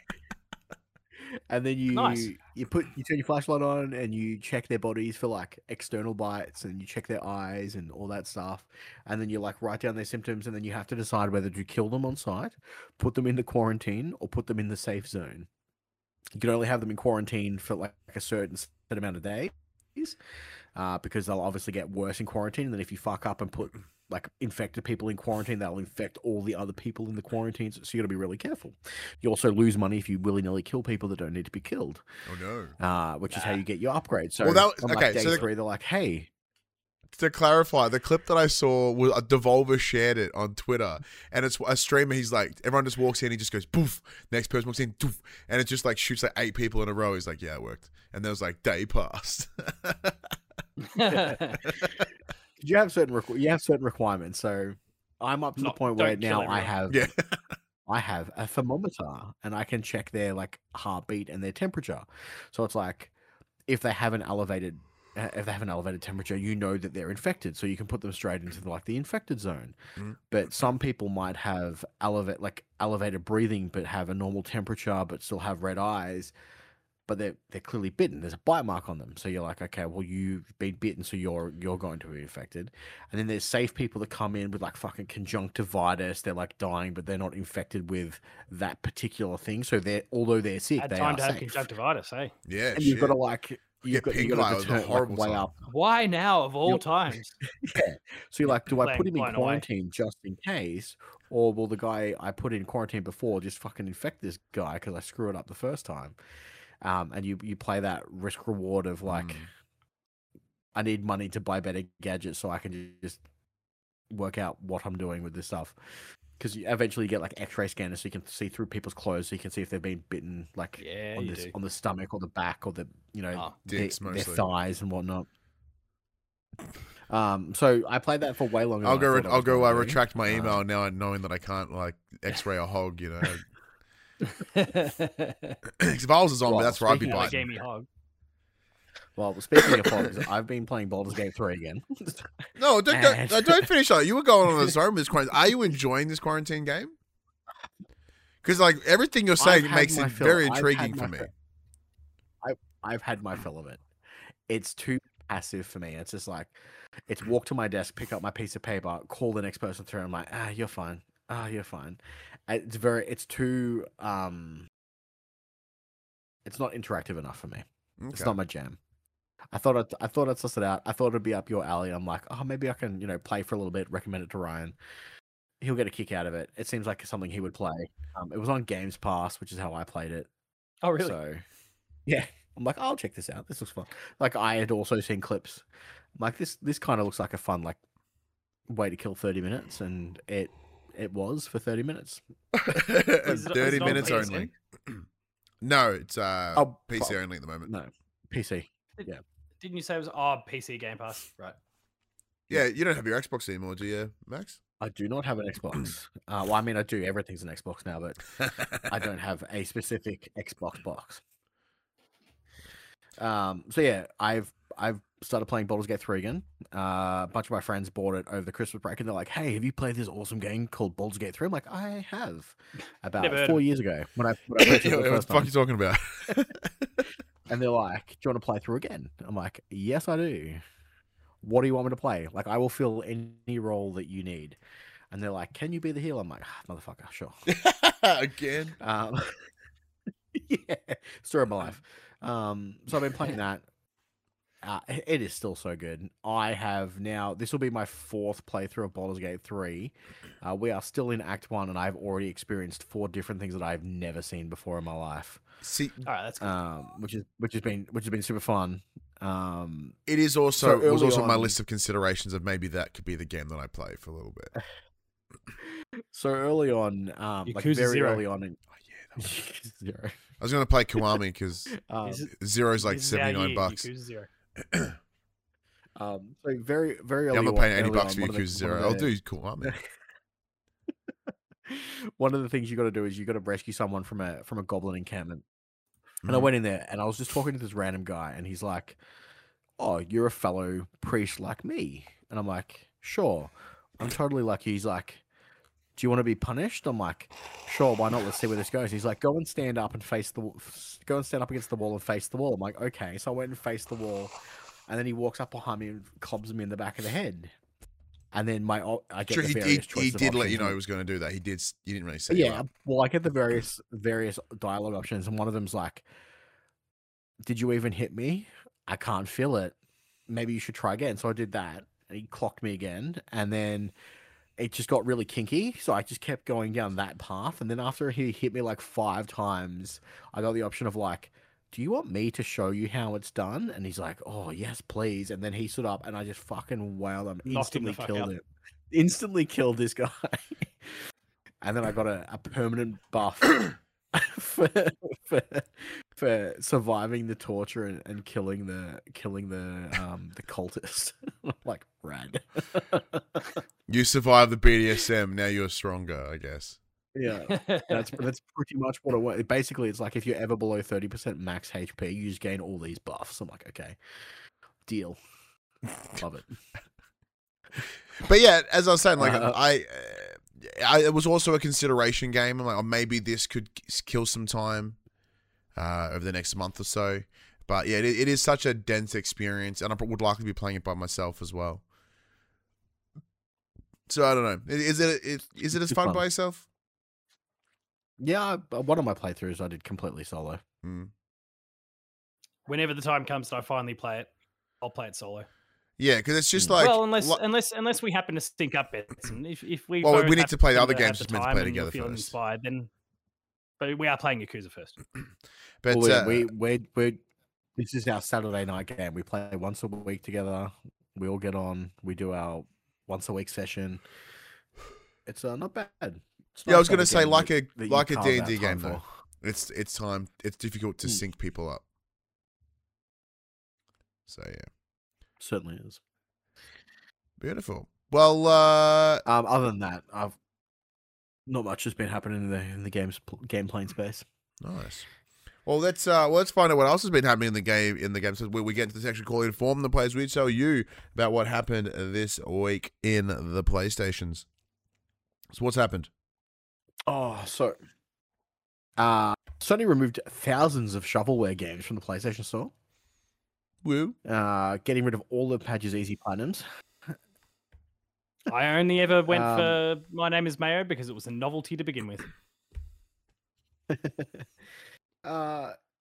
And then you Nice. you turn your flashlight on and you check their bodies for like external bites and you check their eyes and all that stuff. And then you like write down their symptoms and then you have to decide whether to kill them on site, put them into quarantine, or put them in the safe zone. You can only have them in quarantine for like a certain set amount of days, because they'll obviously get worse in quarantine. And then if you fuck up and put like infected people in quarantine, that'll infect all the other people in the quarantines. So you got to be really careful. You also lose money if you willy-nilly kill people that don't need to be killed. Oh no! Which is how you get your upgrade. So Well, on like day 3, they're like, hey. To clarify, the clip that I saw was Devolver shared it on Twitter, and it's a streamer. He's like, everyone just walks in, he just goes poof. Next person walks in, poof, and it just like shoots like 8 people in a row. He's like, yeah, it worked. And there was like day passed. You have certain requirements. So I'm up to the point where now I have a thermometer and I can check their like heartbeat and their temperature. So it's like if they have an elevated temperature, you know that they're infected, so you can put them straight into the infected zone. But some people might have elevated breathing, but have a normal temperature, but still have red eyes. But they're clearly bitten. There's a bite mark on them, so you're like, okay, well you've been bitten, so you're going to be infected. And then there's safe people that come in with like fucking conjunctivitis. They're like dying, but they're not infected with that particular thing. So although they're sick, they time are to have safe. conjunctivitis, eh? Yeah, and you've got to like. You've got to turn horrible way up. Why now of all times? Yeah. So you're like, do I put him in Blown away. quarantine just in case, or will the guy I put in quarantine before just fucking infect this guy because I screw it up the first time? And you play that risk reward of like, I need money to buy better gadgets so I can just work out what I'm doing with this stuff. Because you eventually get like X-ray scanners so you can see through people's clothes, so you can see if they've been bitten like on the stomach or the back or the their thighs and whatnot. So I played that for way longer. I'll go retract my email now, knowing that I can't like X-ray a hog. You know, if I was a zombie, that's where I'd be biting. Well, speaking of hogs, I've been playing Baldur's Gate 3 again. No, don't finish that. You were going on a zone with this quarantine. Are you enjoying this quarantine game? Because like everything you're saying makes it very intriguing for me. I've had my fill of it. It's too passive for me. It's just like, it's walk to my desk, pick up my piece of paper, call the next person through. I'm like, you're fine. You're fine. It's too, it's not interactive enough for me. Okay. It's not my jam. I thought I'd suss it out. I thought it'd be up your alley. I'm like, maybe I can, play for a little bit, recommend it to Ryan. he'll get a kick out of it. It seems like something he would play. It was on Games Pass, which is how I played it. Oh, really? So, yeah, I'm like, I'll check this out. This looks fun. Like, I had also seen clips. I'm like, this kind of looks like a fun like way to kill 30 minutes, and it was for 30 minutes. Is it 30 on minutes PSN? only. No, it's Oh, PC only at the moment. No, PC. Didn't you say it was PC Game Pass? Right. Yeah, you don't have your Xbox anymore, do you, Max? I do not have an Xbox. Well, I mean, I do. Everything's an Xbox now, but I don't have a specific Xbox box. So yeah, I've started playing Baldur's Gate 3 again. A bunch of my friends bought it over the Christmas break, and they're like, "Hey, have you played this awesome game called Baldur's Gate 3?" I'm like, "I have." About Never heard 4 of it. years ago when I played it Yeah, the what the first fuck are time. you talking about? And they're like, "Do you want to play through again?" I'm like, "Yes, I do. What do you want me to play? Like, I will fill any role that you need." And they're like, "Can you be the healer?" I'm like, "Motherfucker, sure." Again? Yeah, story of my life. So I've been playing that. It is still so good. I have now. This will be my 4th playthrough of Baldur's Gate 3. We are still in Act 1, and I've already experienced 4 different things that I've never seen before in my life. See, All right, that's good. Which has been super fun. it is also So it was early also on my on- list of considerations of maybe that could be the game that I play for a little bit. So early on, like Yakuza very 0. early on in Oh yeah, that was... Zero. I was going to play Kiwami because Is it- Zero's like this is our year, $79. Yakuza 0. So very very early. Yeah, I'm not paying $80 early on, for one of the- Yakuza Zero. one of I'll the- do Kiwami. One of the things you got to do is you got to rescue someone from a goblin encampment. And I Mhm. went in there and I was just talking to this random guy, and he's like, "Oh, you're a fellow priest like me," and I'm like, "Sure, I'm totally lucky." He's like, "Do you want to be punished?" I'm like, "Sure, why not? Let's see where this goes." He's like, "Go and stand up against the wall and face the wall." I'm like, "Okay." So I went and faced the wall, and then he walks up behind me and clubs me in the back of the head. And then I get Sure, the he various did. choices He of did let options, you know and- he was going to do that. He did. You didn't really say. yeah, well, I get the various dialogue options, and one of them's like, "Did you even hit me? I can't feel it. Maybe you should try again." So I did that, and he clocked me again, and then it just got really kinky. So I just kept going down that path, and then after he hit me like 5 times, I got the option of like, "Do you want me to show you how it's done?" And he's like, "Oh yes, please." And then he stood up, and I just fucking wailed him, Knocked him the instantly fuck killed out. him, instantly killed this guy. And then I got a permanent buff for, for surviving the torture and killing the cultist. Like, rad. You survived the BDSM. Now you're stronger, I guess. Yeah, that's pretty much what it was. Basically, it's like if you're ever below 30% max HP, you just gain all these buffs. I'm like, okay, deal. Love it. But yeah, as I was saying, like it was also a consideration game. I'm like, oh, maybe this could kill some time over the next month or so. But yeah, it is such a dense experience, and I would likely be playing it by myself as well. So I don't know. Is it as fun fun. by yourself? Yeah, one of my playthroughs I did completely solo. Mm. Whenever the time comes that I finally play it, I'll play it solo. Yeah, because it's just like Well, unless we happen to sync up bits, and if we Well, both we need happen to play the other have games just meant to time play and we're together feeling first. inspired, then. But we are playing Yakuza first. But Well, we this is our Saturday night game. We play once a week together. We all get on. We do our once a week session. It's not bad. It's yeah, I was nice to have going to say game like that a you like a carve out D&D time game though. It's time. It's difficult to sync people up. So yeah, Certainly is. beautiful. Well, Other than that, I've not much has been happening in the game playing space. nice. Well, let's find out what else has been happening in the game. So we get into the section called Inform the Players. We tell you about what happened this week in the PlayStations. So what's happened? Oh, so Sony removed thousands of shovelware games from the PlayStation Store. Woo. Getting rid of all of Padge's Easy Platinums. I only ever went for My Name is Mayo because it was a novelty to begin with.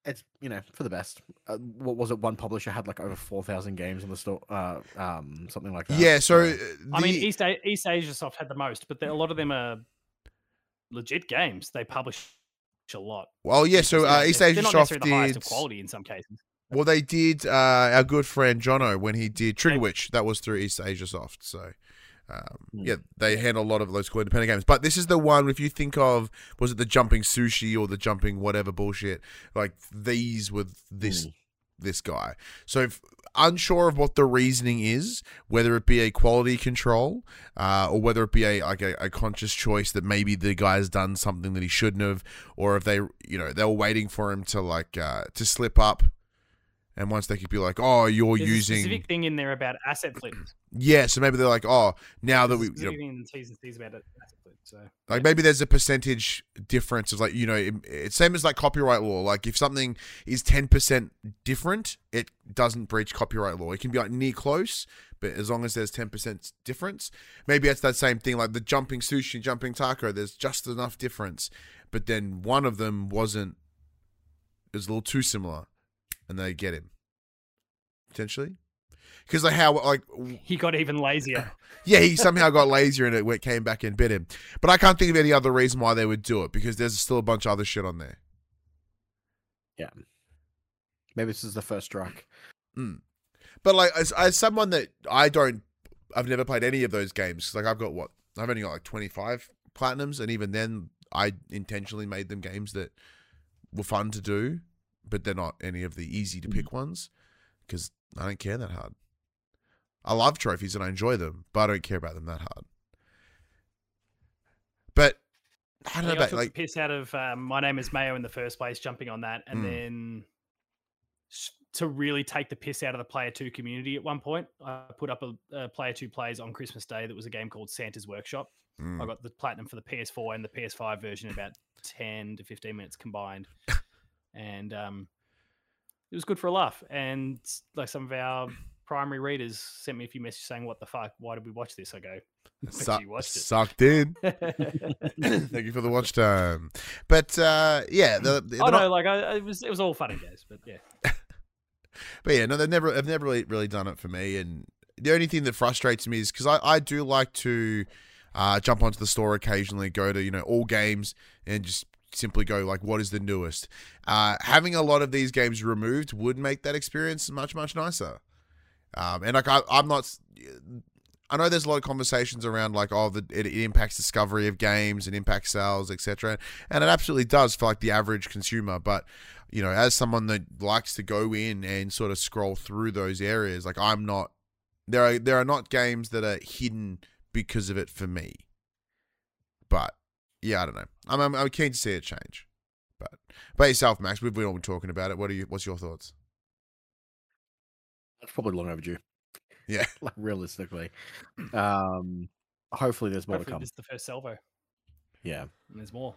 it's for the best. What was it? One publisher had like over 4,000 games on the store, something like that. Yeah, so I mean, East Asia Soft had the most, but a lot of them are legit games. They publish a lot. well, yeah. So East Asia they're not Soft necessarily the highest of did. quality in some cases. Well, they did our good friend Jono when he did Trigger Witch. That was through East Asia Soft. So, yeah, they handle a lot of those cool independent games. But this is the one, if you think of, was it the Jumping Sushi or the Jumping whatever bullshit? Like, these with this guy. So, if unsure of what the reasoning is, whether it be a quality control or whether it be a conscious choice that maybe the guy's done something that he shouldn't have, or if they were waiting for him to to slip up. And once they could be like, oh, you're There's using... a specific thing in there about asset flips. Yeah, so maybe they're like, oh, now that we... in T's and C's about asset flips, so... Like, maybe there's a percentage difference of, like, it's same as, like, copyright law. Like, if something is 10% different, it doesn't breach copyright law. It can be, like, near close, but as long as there's 10% difference, maybe it's that same thing, like the Jumping Sushi and Jumping Taco, there's just enough difference, but then one of them it was a little too similar. And they get him potentially because he got even lazier. Yeah, he somehow got lazier and it came back and bit him. But I can't think of any other reason why they would do it because there's still a bunch of other shit on there. Yeah, maybe this is the first strike. But like as someone that I've never played any of those games. Like I've only got like 25 platinums, and even then I intentionally made them games that were fun to do. But they're not any of the easy to pick ones because I don't care that hard. I love trophies and I enjoy them, but I don't care about them that hard. But I don't know about the piss out of My Name is Mayo in the first place, jumping on that, and then to really take the piss out of the Player 2 community at one point, I put up a Player 2 plays on Christmas Day that was a game called Santa's Workshop. I got the platinum for the PS4 and the PS5 version in about 10 to 15 minutes combined. And it was good for a laugh. And like some of our primary readers sent me a few messages saying, "What the fuck? Why did we watch this?" I go, "You watched it." Sucked in. Thank you for the watch time. But yeah, it was all fun and games. But yeah, but yeah, no, I've never really done it for me. And the only thing that frustrates me is because I do like to jump onto the store occasionally, go to all games and just simply go like, what is the newest? Having a lot of these games removed would make that experience much, much nicer. And like I'm not. I know there's a lot of conversations around like, it impacts discovery of games and impacts sales, etc. And it absolutely does for like the average consumer. But as someone that likes to go in and sort of scroll through those areas, like I'm not. There are not games that are hidden because of it for me. But yeah, I don't know. I'm keen to see it change. But by yourself, Max, we've all been talking about it. What's your thoughts? It's probably long overdue. Yeah. Like realistically. Hopefully there's more to come. This is the first salvo. Yeah. And there's more.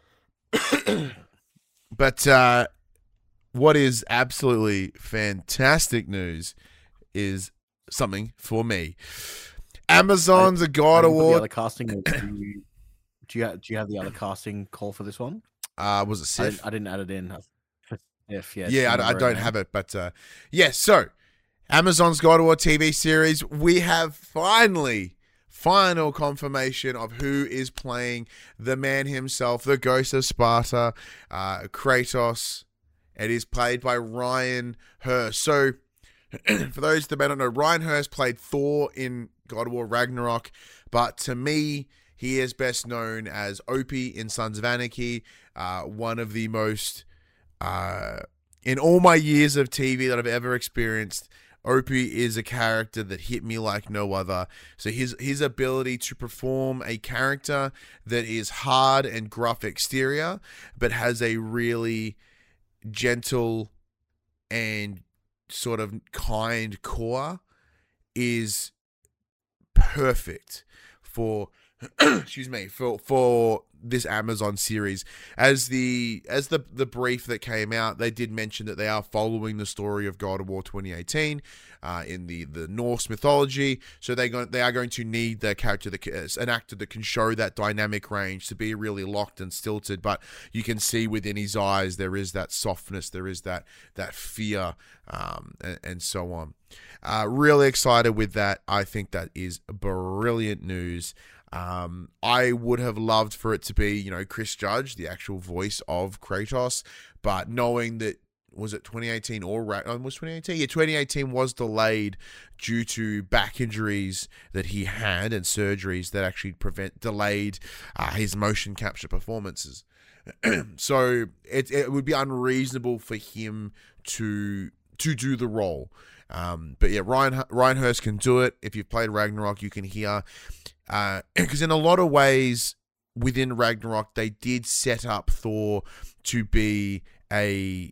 But what is absolutely fantastic news is something for me. Amazon's God Award. The other casting, do you have the other casting call for this one? Was it Sif? I didn't add it in. Yeah, I don't have it, but yeah. So, Amazon's God Award TV series. We have final confirmation of who is playing the man himself, the Ghost of Sparta, Kratos. It is played by Ryan Hurst. So, for those that may not know, Ryan Hurst played Thor in God of War Ragnarok, but to me, he is best known as Opie in Sons of Anarchy, one of the most, in all my years of TV that I've ever experienced, Opie is a character that hit me like no other. So his ability to perform a character that is hard and gruff exterior, but has a really gentle and sort of kind core is perfect for excuse me, for this Amazon series. As the brief that came out, they did mention that they are following the story of God of War 2018 in the Norse mythology. So they are going to need their character, an actor that can show that dynamic range, to be really locked and stilted. But you can see within his eyes there is that softness, there is that fear, and so on. Really excited with that. I think that is brilliant news. I would have loved for it to be, Chris Judge, the actual voice of Kratos, but knowing that, was it 2018 or was 2018? Yeah, 2018 was delayed due to back injuries that he had and surgeries that actually delayed his motion capture performances. So it would be unreasonable for him to do the role. But yeah, Ryan Hurst can do it. If you've played Ragnarok, you can hear, because in a lot of ways within Ragnarok, they did set up Thor to be a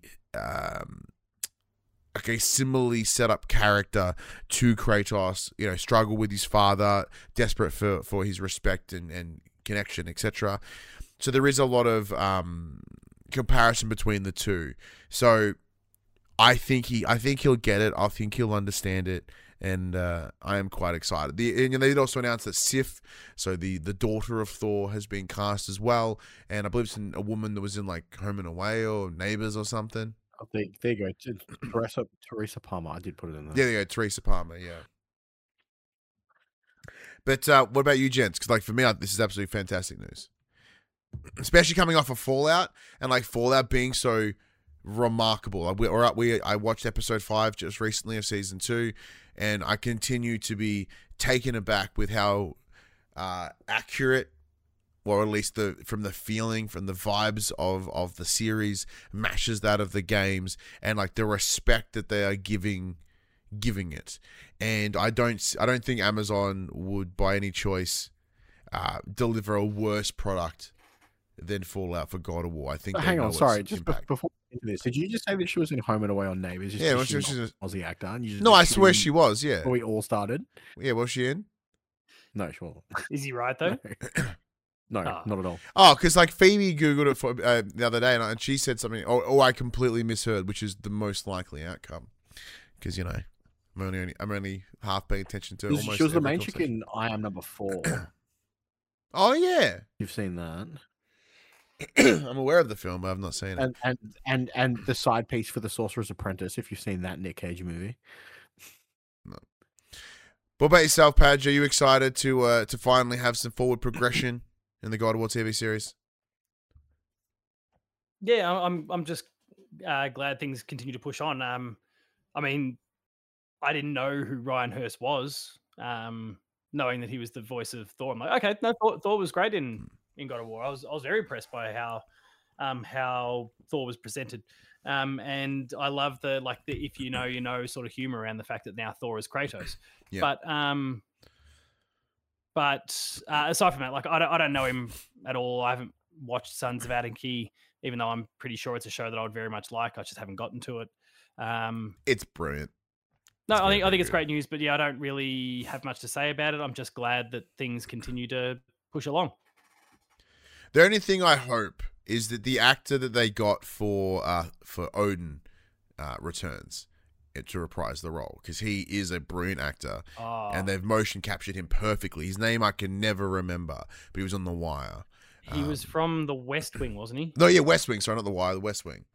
similarly set up character to Kratos, struggle with his father, desperate for his respect and connection, etc. So there is a lot of comparison between the two. So I think he'll get it. I think he'll understand it, and I am quite excited. They did also announce that Sif, so the daughter of Thor, has been cast as well, and I believe it's a woman that was in like Home and Away or Neighbours or something. I think there you go. Teresa Palmer. I did put it in there. Yeah, there you go. Teresa Palmer. Yeah. But what about you, gents? Because for me, this is absolutely fantastic news, especially coming off of Fallout, and Fallout being so remarkable. I watched episode 5 just recently of season 2, and I continue to be taken aback with how accurate, or at least from the feeling, from the vibes of the series matches that of the games, and the respect that they are giving it. And I don't think Amazon would, by any choice, deliver a worse product than Fallout for God of War. I think. Hang on, sorry. Just before into this, did you just say that she was in Home and Away on Neighbours? Yeah, she's an Aussie actor. No, I swear she was. Yeah, before we all started. Yeah, was she in? No, she wasn't. Is he right though? No, not at all. Oh, because Phoebe googled it for the other day, and she said something. Oh, I completely misheard, which is the most likely outcome. Because I'm only half paying attention to. She was the main chick in I Am Number 4. Oh yeah, you've seen that. I'm aware of the film, but I've not seen it. And the side piece for The Sorcerer's Apprentice, if you've seen that Nick Cage movie. No. What about yourself, Padge? Are you excited to finally have some forward progression in the God of War TV series? Yeah, I'm just glad things continue to push on. I mean, I didn't know who Ryan Hurst was. Knowing that he was the voice of Thor, I'm like, okay, no, Thor was great in God of War. I was very impressed by how Thor was presented, and I love the if you know sort of humor around the fact that now Thor is Kratos. Yeah. But aside from that, I don't know him at all. I haven't watched Sons of Anarchy, even though I'm pretty sure it's a show that I would very much like. I just haven't gotten to it. It's brilliant. No, I think it's great news, but yeah, I don't really have much to say about it. I'm just glad that things continue to push along. The only thing I hope is that the actor that they got for Odin returns to reprise the role, because he is a brilliant actor, and they've motion captured him perfectly. His name I can never remember, but he was on The Wire. He was from The West Wing, wasn't he? No, yeah, West Wing. Sorry, not The Wire, The West Wing.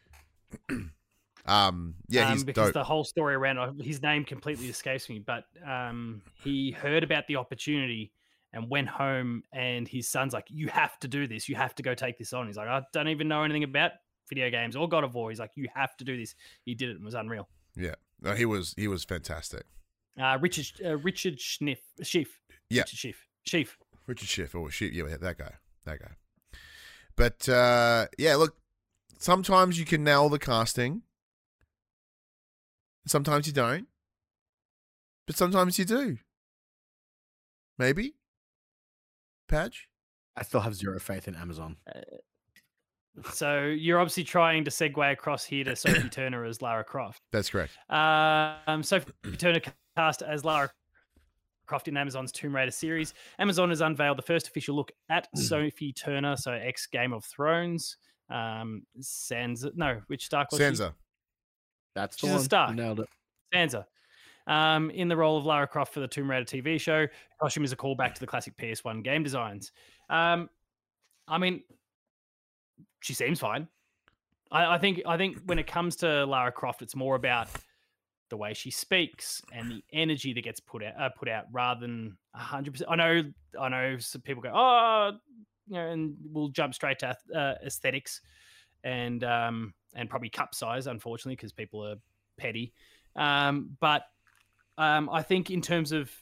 He's because dope. The whole story around his name completely escapes me, but he heard about the opportunity and went home, and his son's like, you have to do this. You have to go take this on. He's like, I don't even know anything about video games or God of War. He's like, you have to do this. He did it and was unreal. Yeah. No, he was fantastic. Richard Schiff. Yeah. Richard Schiff. Oh, Schiff. Yeah, that guy. But, look, sometimes you can nail the casting. Sometimes you don't. But sometimes you do. Maybe. Padge? I still have zero faith in Amazon. So you're obviously trying to segue across here to Sophie Turner as Lara Croft. That's correct. Sophie Turner cast as Lara Croft in Amazon's Tomb Raider series. Amazon has unveiled the first official look at Sophie Turner, so ex Game of Thrones. Sansa, no, which Stark was she? Sansa. That's the She's a one. Stark. You nailed it. Sansa. In the role of Lara Croft for the Tomb Raider TV show. Costume is a callback to the classic PS1 game designs. I mean, she seems fine. I think when it comes to Lara Croft, it's more about the way she speaks and the energy that gets put out rather than 100%. I know some people go, oh, you know, and we'll jump straight to aesthetics and probably cup size, unfortunately, because people are petty. But I think in terms of,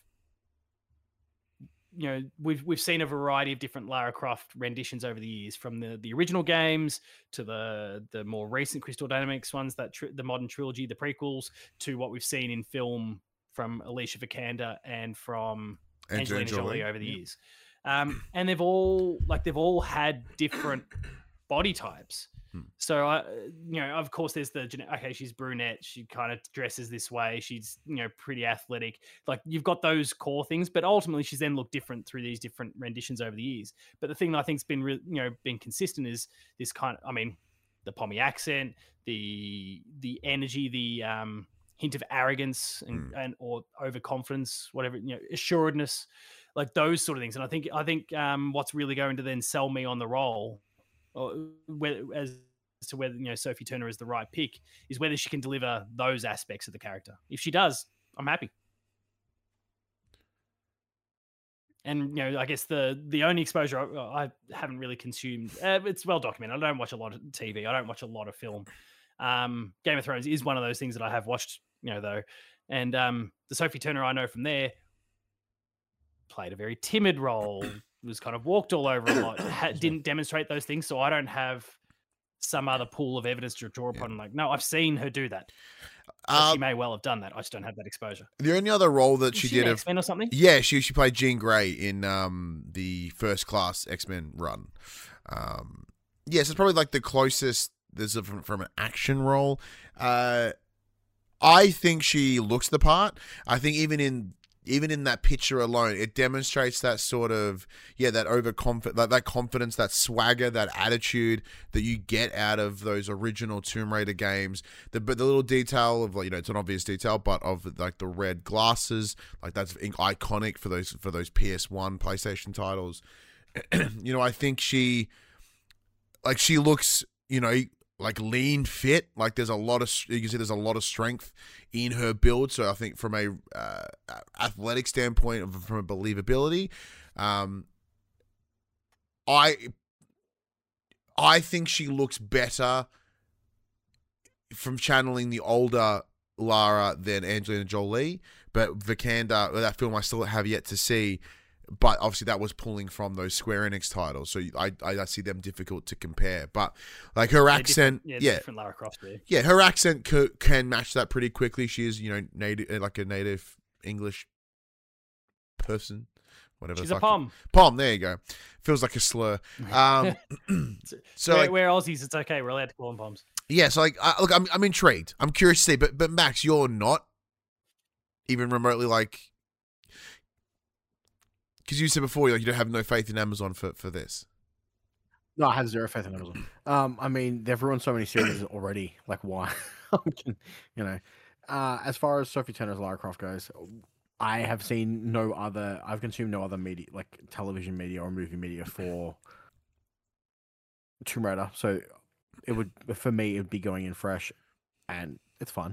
you know, we've seen a variety of different Lara Croft renditions over the years, from the original games to the more recent Crystal Dynamics ones, the modern trilogy, the prequels, to what we've seen in film from Alicia Vikander and from Angelina Jolie over the years. And they've all had different body types. So of course, there's she's brunette. She kind of dresses this way. She's, pretty athletic. Like, you've got those core things, but ultimately she's then looked different through these different renditions over the years. But the thing that I think's been been consistent is this kind of, the Pommy accent, the energy, the hint of arrogance and or overconfidence, whatever, assuredness, like those sort of things. And I think what's really going to then sell me on the role, as to whether Sophie Turner is the right pick, is whether she can deliver those aspects of the character. If she does, I'm happy. And I guess the only exposure I haven't really consumed, it's well documented. I don't watch a lot of TV. I don't watch a lot of film. Game of Thrones is one of those things that I have watched, though. And the Sophie Turner I know from there played a very timid role, was kind of walked all over a lot, didn't demonstrate those things. So I don't have some other pool of evidence to draw upon. Like, no, I've seen her do that. She may well have done that. I just don't have that exposure. The only other role that she did, X-Men or something? Yeah, she played Jean Grey in the First Class X-Men run. Yes, it's probably like the closest there's from an action role. I think she looks the part. I think even in that picture alone, it demonstrates that sort of, that overconfidence, that confidence, that swagger, that attitude that you get out of those original Tomb Raider games. But the little detail of, it's an obvious detail, but of like the red glasses, like that's iconic for those PS1 PlayStation titles. I think she looks, like lean, fit. Like you can see there's a lot of strength in her build. So I think from a athletic standpoint, from a believability, I think she looks better from channeling the older Lara than Angelina Jolie. But Vikander, that film I still have yet to see. But obviously that was pulling from those Square Enix titles, so I see them difficult to compare. But like her accent, different Lara Croft. Yeah, her accent can match that pretty quickly. She is, native, like a native English person, whatever. She's a Pom. Pom, there you go. Feels like a slur. So we're Aussies. It's okay. We're allowed to call them Poms. Yeah. So look, I'm intrigued. I'm curious to see. But Max, you're not even remotely like. Because you said before, you don't have no faith in Amazon for this. No, I have zero faith in Amazon. They've ruined so many series already. Like, why? As far as Sophie Turner's Lara Croft goes, I've consumed no other media, like television media or movie media for Tomb Raider. So for me, it would be going in fresh, and it's fun.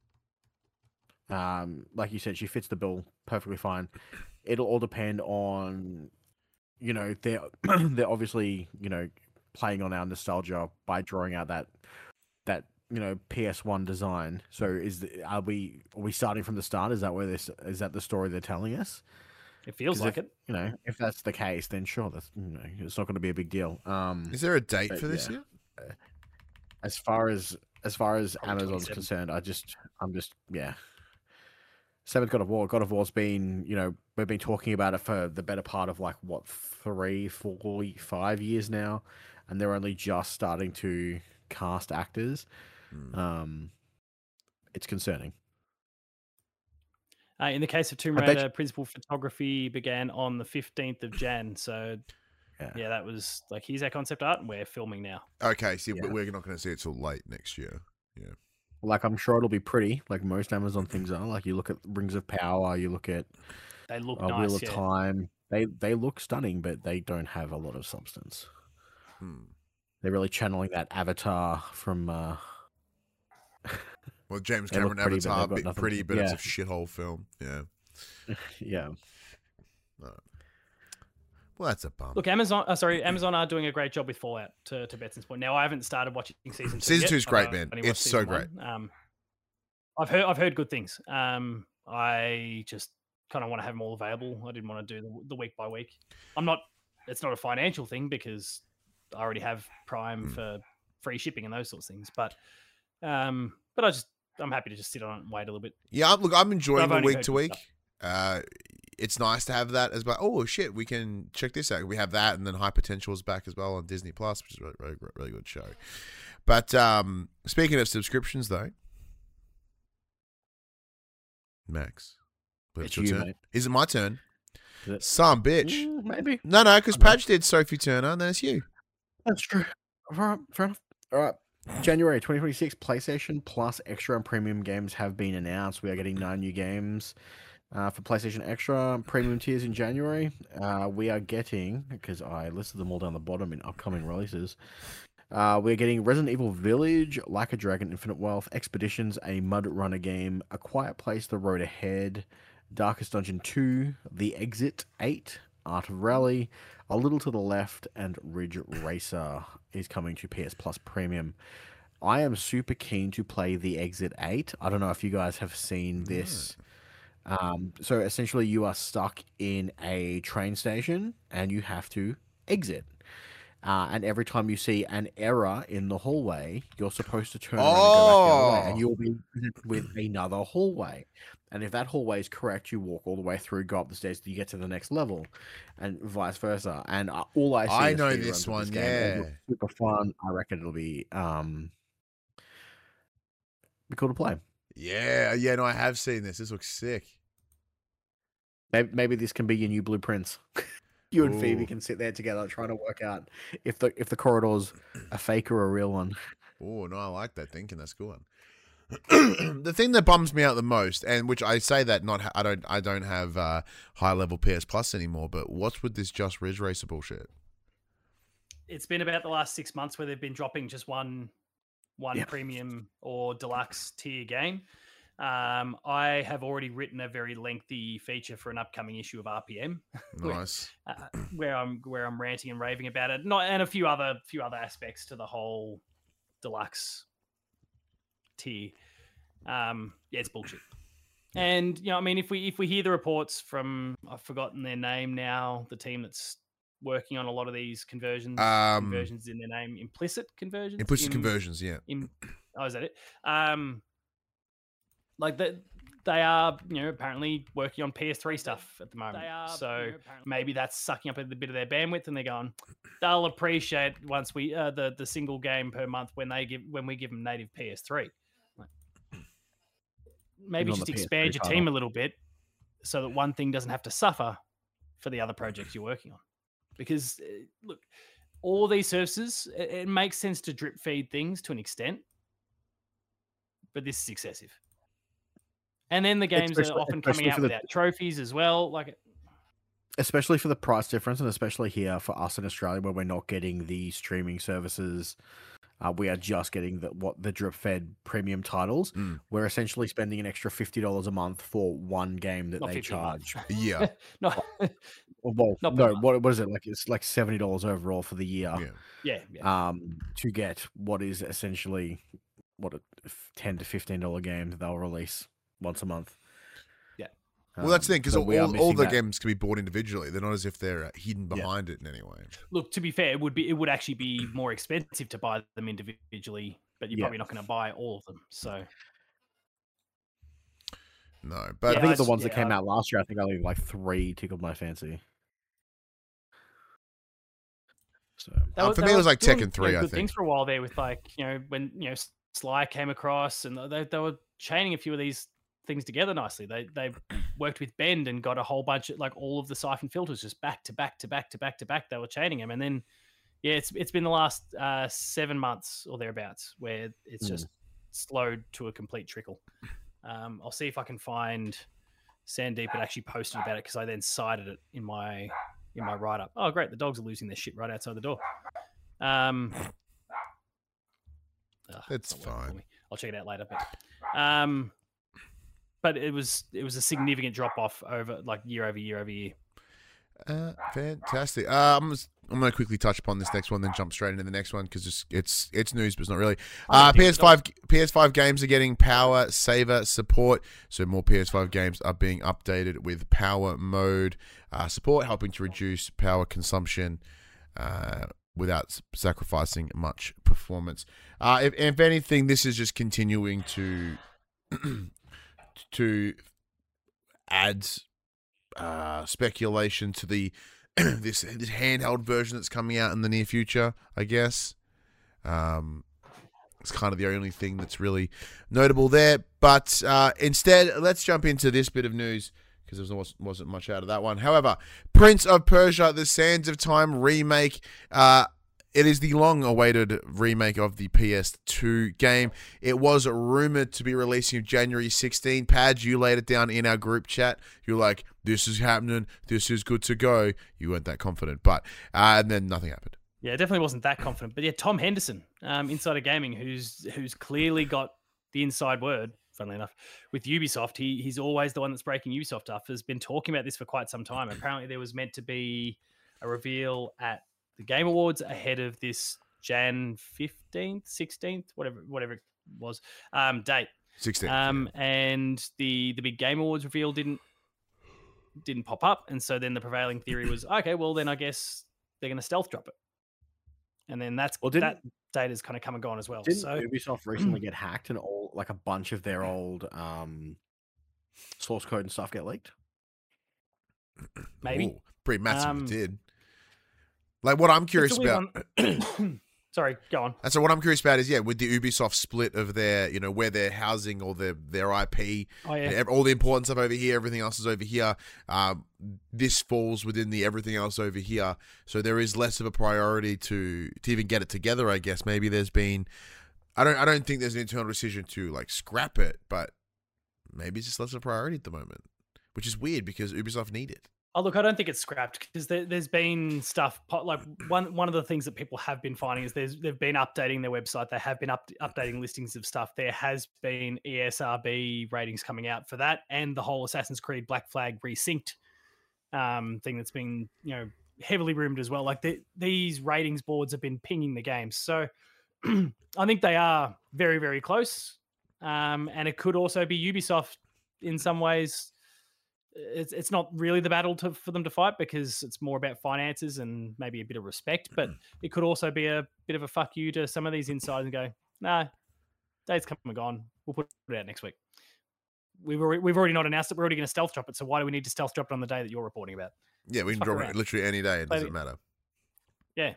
Like you said, she fits the bill perfectly fine. It'll all depend on, they're obviously, playing on our nostalgia by drawing out that PS1 design. So are we starting from the start? Is that the story they're telling us? It feels like it. If that's the case, then sure, that's it's not going to be a big deal. Is there a date for this year? As far as Amazon's concerned, I'm just Seventh God of War. God of War's been, we've been talking about it for the better part of 3, 4, 5 years now, and they're only just starting to cast actors. It's concerning. In the case of Tomb I bet Raider, principal photography began on the 15th of Jan. So, yeah, that was like, here's our concept art, and we're filming now. Okay, see, Yeah. we're not going to see it till late next year. Yeah. Like, I'm sure it'll be pretty, like most Amazon things are. Like, you look at Rings of Power, you look at They look Wheel nice, of yeah. Time. They look stunning, but they don't have a lot of substance. They're really channeling that Avatar from. Well, James They look Cameron pretty, but Avatar, they've got bit nothing pretty, to- but it's a yeah. shithole film. Yeah. Yeah. Well, that's a bum. Look, Amazon are doing a great job with Fallout. To Betson's point, now I haven't started watching season 2. Season 2 is great, I've man. only watched It's so season great. 1. I've heard good things. I just kind of want to have them all available. I didn't want to do the week by week. It's not a financial thing because I already have Prime for free shipping and those sorts of things. But I'm happy to just sit on it and wait a little bit. Yeah, look, I'm enjoying I've the only week heard to good week. stuff. It's nice to have that as well. Oh shit, we can check this out. We have that, and then High Potential is back as well on Disney Plus, which is a really good show. But speaking of subscriptions, though, Max, It's your you, turn. mate. Is it my turn? Is it? Some bitch. Maybe. No, because Okay. Padge did Sophie Turner, and then it's you. That's true. All right, fair enough. All right. January 2026, PlayStation Plus Extra and Premium games have been announced. We are getting 9 new games for PlayStation Extra Premium tiers in January. We are getting, because I listed them all down the bottom in upcoming releases, we're getting Resident Evil Village, Like a Dragon Infinite Wealth, Expeditions, a Mud Runner game, A Quiet Place, The Road Ahead, Darkest Dungeon 2, The Exit 8, Art of Rally, A Little to the Left, and Ridge Racer is coming to PS Plus Premium. I am super keen to play The Exit 8. I don't know if you guys have seen this. So essentially you are stuck in a train station and you have to exit. And every time you see an error in the hallway, you're supposed to turn around and go back the other way, and you'll be presented with another hallway. And if that hallway is correct, you walk all the way through, go up the stairs, you get to the next level, and vice versa. And all I see I is know speedruns this of one, game. It yeah. looks super fun. I reckon it'll be cool to play. Yeah, no, I have seen this. This looks sick. Maybe this can be your new blueprints. You and Phoebe Ooh. can sit there together trying to work out if the corridor's a fake or a real one. Oh, no, I like that thinking. That's a good one. The thing that bums me out the most, and which I say that I don't have high level PS Plus anymore, but what's with this Just Ridge Racer bullshit? It's been about the last 6 months where they've been dropping just one Yeah. premium or deluxe tier game. I have already written a very lengthy feature for an upcoming issue of RPM. Nice. where I'm ranting and raving about it, and a few other aspects to the whole deluxe tier. It's bullshit. And I mean, if we hear the reports from, I've forgotten their name now, the team that's working on a lot of these conversions in their name, implicit conversions. Conversions, yeah. Is that it? Like that, they are, apparently working on PS3 stuff at the moment. So maybe that's sucking up a bit of their bandwidth, and they're going, they'll appreciate once we the single game per month when we give them native PS3. Like, maybe On just the PS3 expand your title. team a little bit so that one thing doesn't have to suffer for the other projects you're working on. Because look, all these services, it makes sense to drip feed things to an extent, but this is excessive. And then the games are often coming out without trophies as well. Like, especially for the price difference, and especially here for us in Australia, where we're not getting the streaming services, we are just getting the drip fed premium titles. We're essentially spending an extra $50 a month for one game that Not they 50 a month. charge. Yeah. no, Well, Not per no, month. what is it like? It's like $70 overall for the year. Yeah. yeah. To get what is essentially a $10 to $15 game that they'll release once a month. Yeah. Well, that's the thing, because so we are all missing the that. games can be bought individually. They're not as if they're hidden behind it in any way. Look, to be fair, it would actually be more expensive to buy them individually, but you're probably not going to buy all of them. So No, but I think the ones yeah, that came out last year, I think only like 3 tickled my fancy. So for me, it was like doing, Tekken 3, I good think. things for a while there with when Sly came across, and they were chaining a few of these things together nicely. They worked with Bend and got a whole bunch of like all of the siphon filters just back to back to back to back to back. They were chaining them, and then it's been the last 7 months or thereabouts where it's just slowed to a complete trickle. I'll see if I can find Sandeep had actually posted about it because I then cited it in my write up. Oh, great! The dogs are losing their shit right outside the door. It's fine. I'll check it out later. But it was a significant drop off over like year over year over year. Fantastic. I'm going to quickly touch upon this next one, then jump straight into the next one because it's news, but it's not really. PS5 games are getting power saver support, so more PS5 games are being updated with power mode support, helping to reduce power consumption without sacrificing much performance. If anything, this is just continuing to to add speculation to the this handheld version that's coming out in the near future, I guess. It's kind of the only thing that's really notable there. But instead, let's jump into this bit of news because there wasn't much out of that one. However, Prince of Persia: The Sands of Time remake. It is the long-awaited remake of the PS2 game. It was rumored to be releasing January 16. Pads, you laid it down in our group chat. You're like, this is happening. This is good to go. You weren't that confident. But and then nothing happened. Yeah, definitely wasn't that confident. But yeah, Tom Henderson, Insider Gaming, who's clearly got the inside word, funnily enough, with Ubisoft. He's always the one that's breaking Ubisoft up, has been talking about this for quite some time. Apparently there was meant to be a reveal at the Game Awards ahead of this Jan 15th, 16th, whatever it was, date. 16th. And the big Game Awards reveal didn't pop up. And so then the prevailing theory was, okay, well then I guess they're going to stealth drop it. And then that date has kind of come and gone as well. Didn't so Ubisoft recently get hacked and a bunch of their old source code and stuff get leaked? Maybe. Ooh, pretty massive it did. Like what I'm curious about. Sorry, go on. And so what I'm curious about is, with the Ubisoft split of their, where they're housing all their IP, all the important stuff over here, everything else is over here. This falls within the everything else over here. So there is less of a priority to even get it together, I guess. Maybe there's been, I don't think there's an internal decision to like scrap it, but maybe it's just less of a priority at the moment, which is weird because Ubisoft need it. Oh, look, I don't think it's scrapped because there's been stuff like one of the things that people have been finding is they've been updating their website. They have been updating listings of stuff. There has been ESRB ratings coming out for that, and the whole Assassin's Creed Black Flag Resynced thing that's been heavily rumored as well. Like these ratings boards have been pinging the games, so I think they are very, very close. And it could also be Ubisoft in some ways. It's not really the battle for them to fight because it's more about finances and maybe a bit of respect, but it could also be a bit of a fuck you to some of these insiders and go, nah, date's come and gone. We'll put it out next week. We've already not announced it. We're already going to stealth drop it. So why do we need to stealth drop it on the day that you're reporting about? Yeah, we can drop it literally any day. It doesn't matter. Yeah.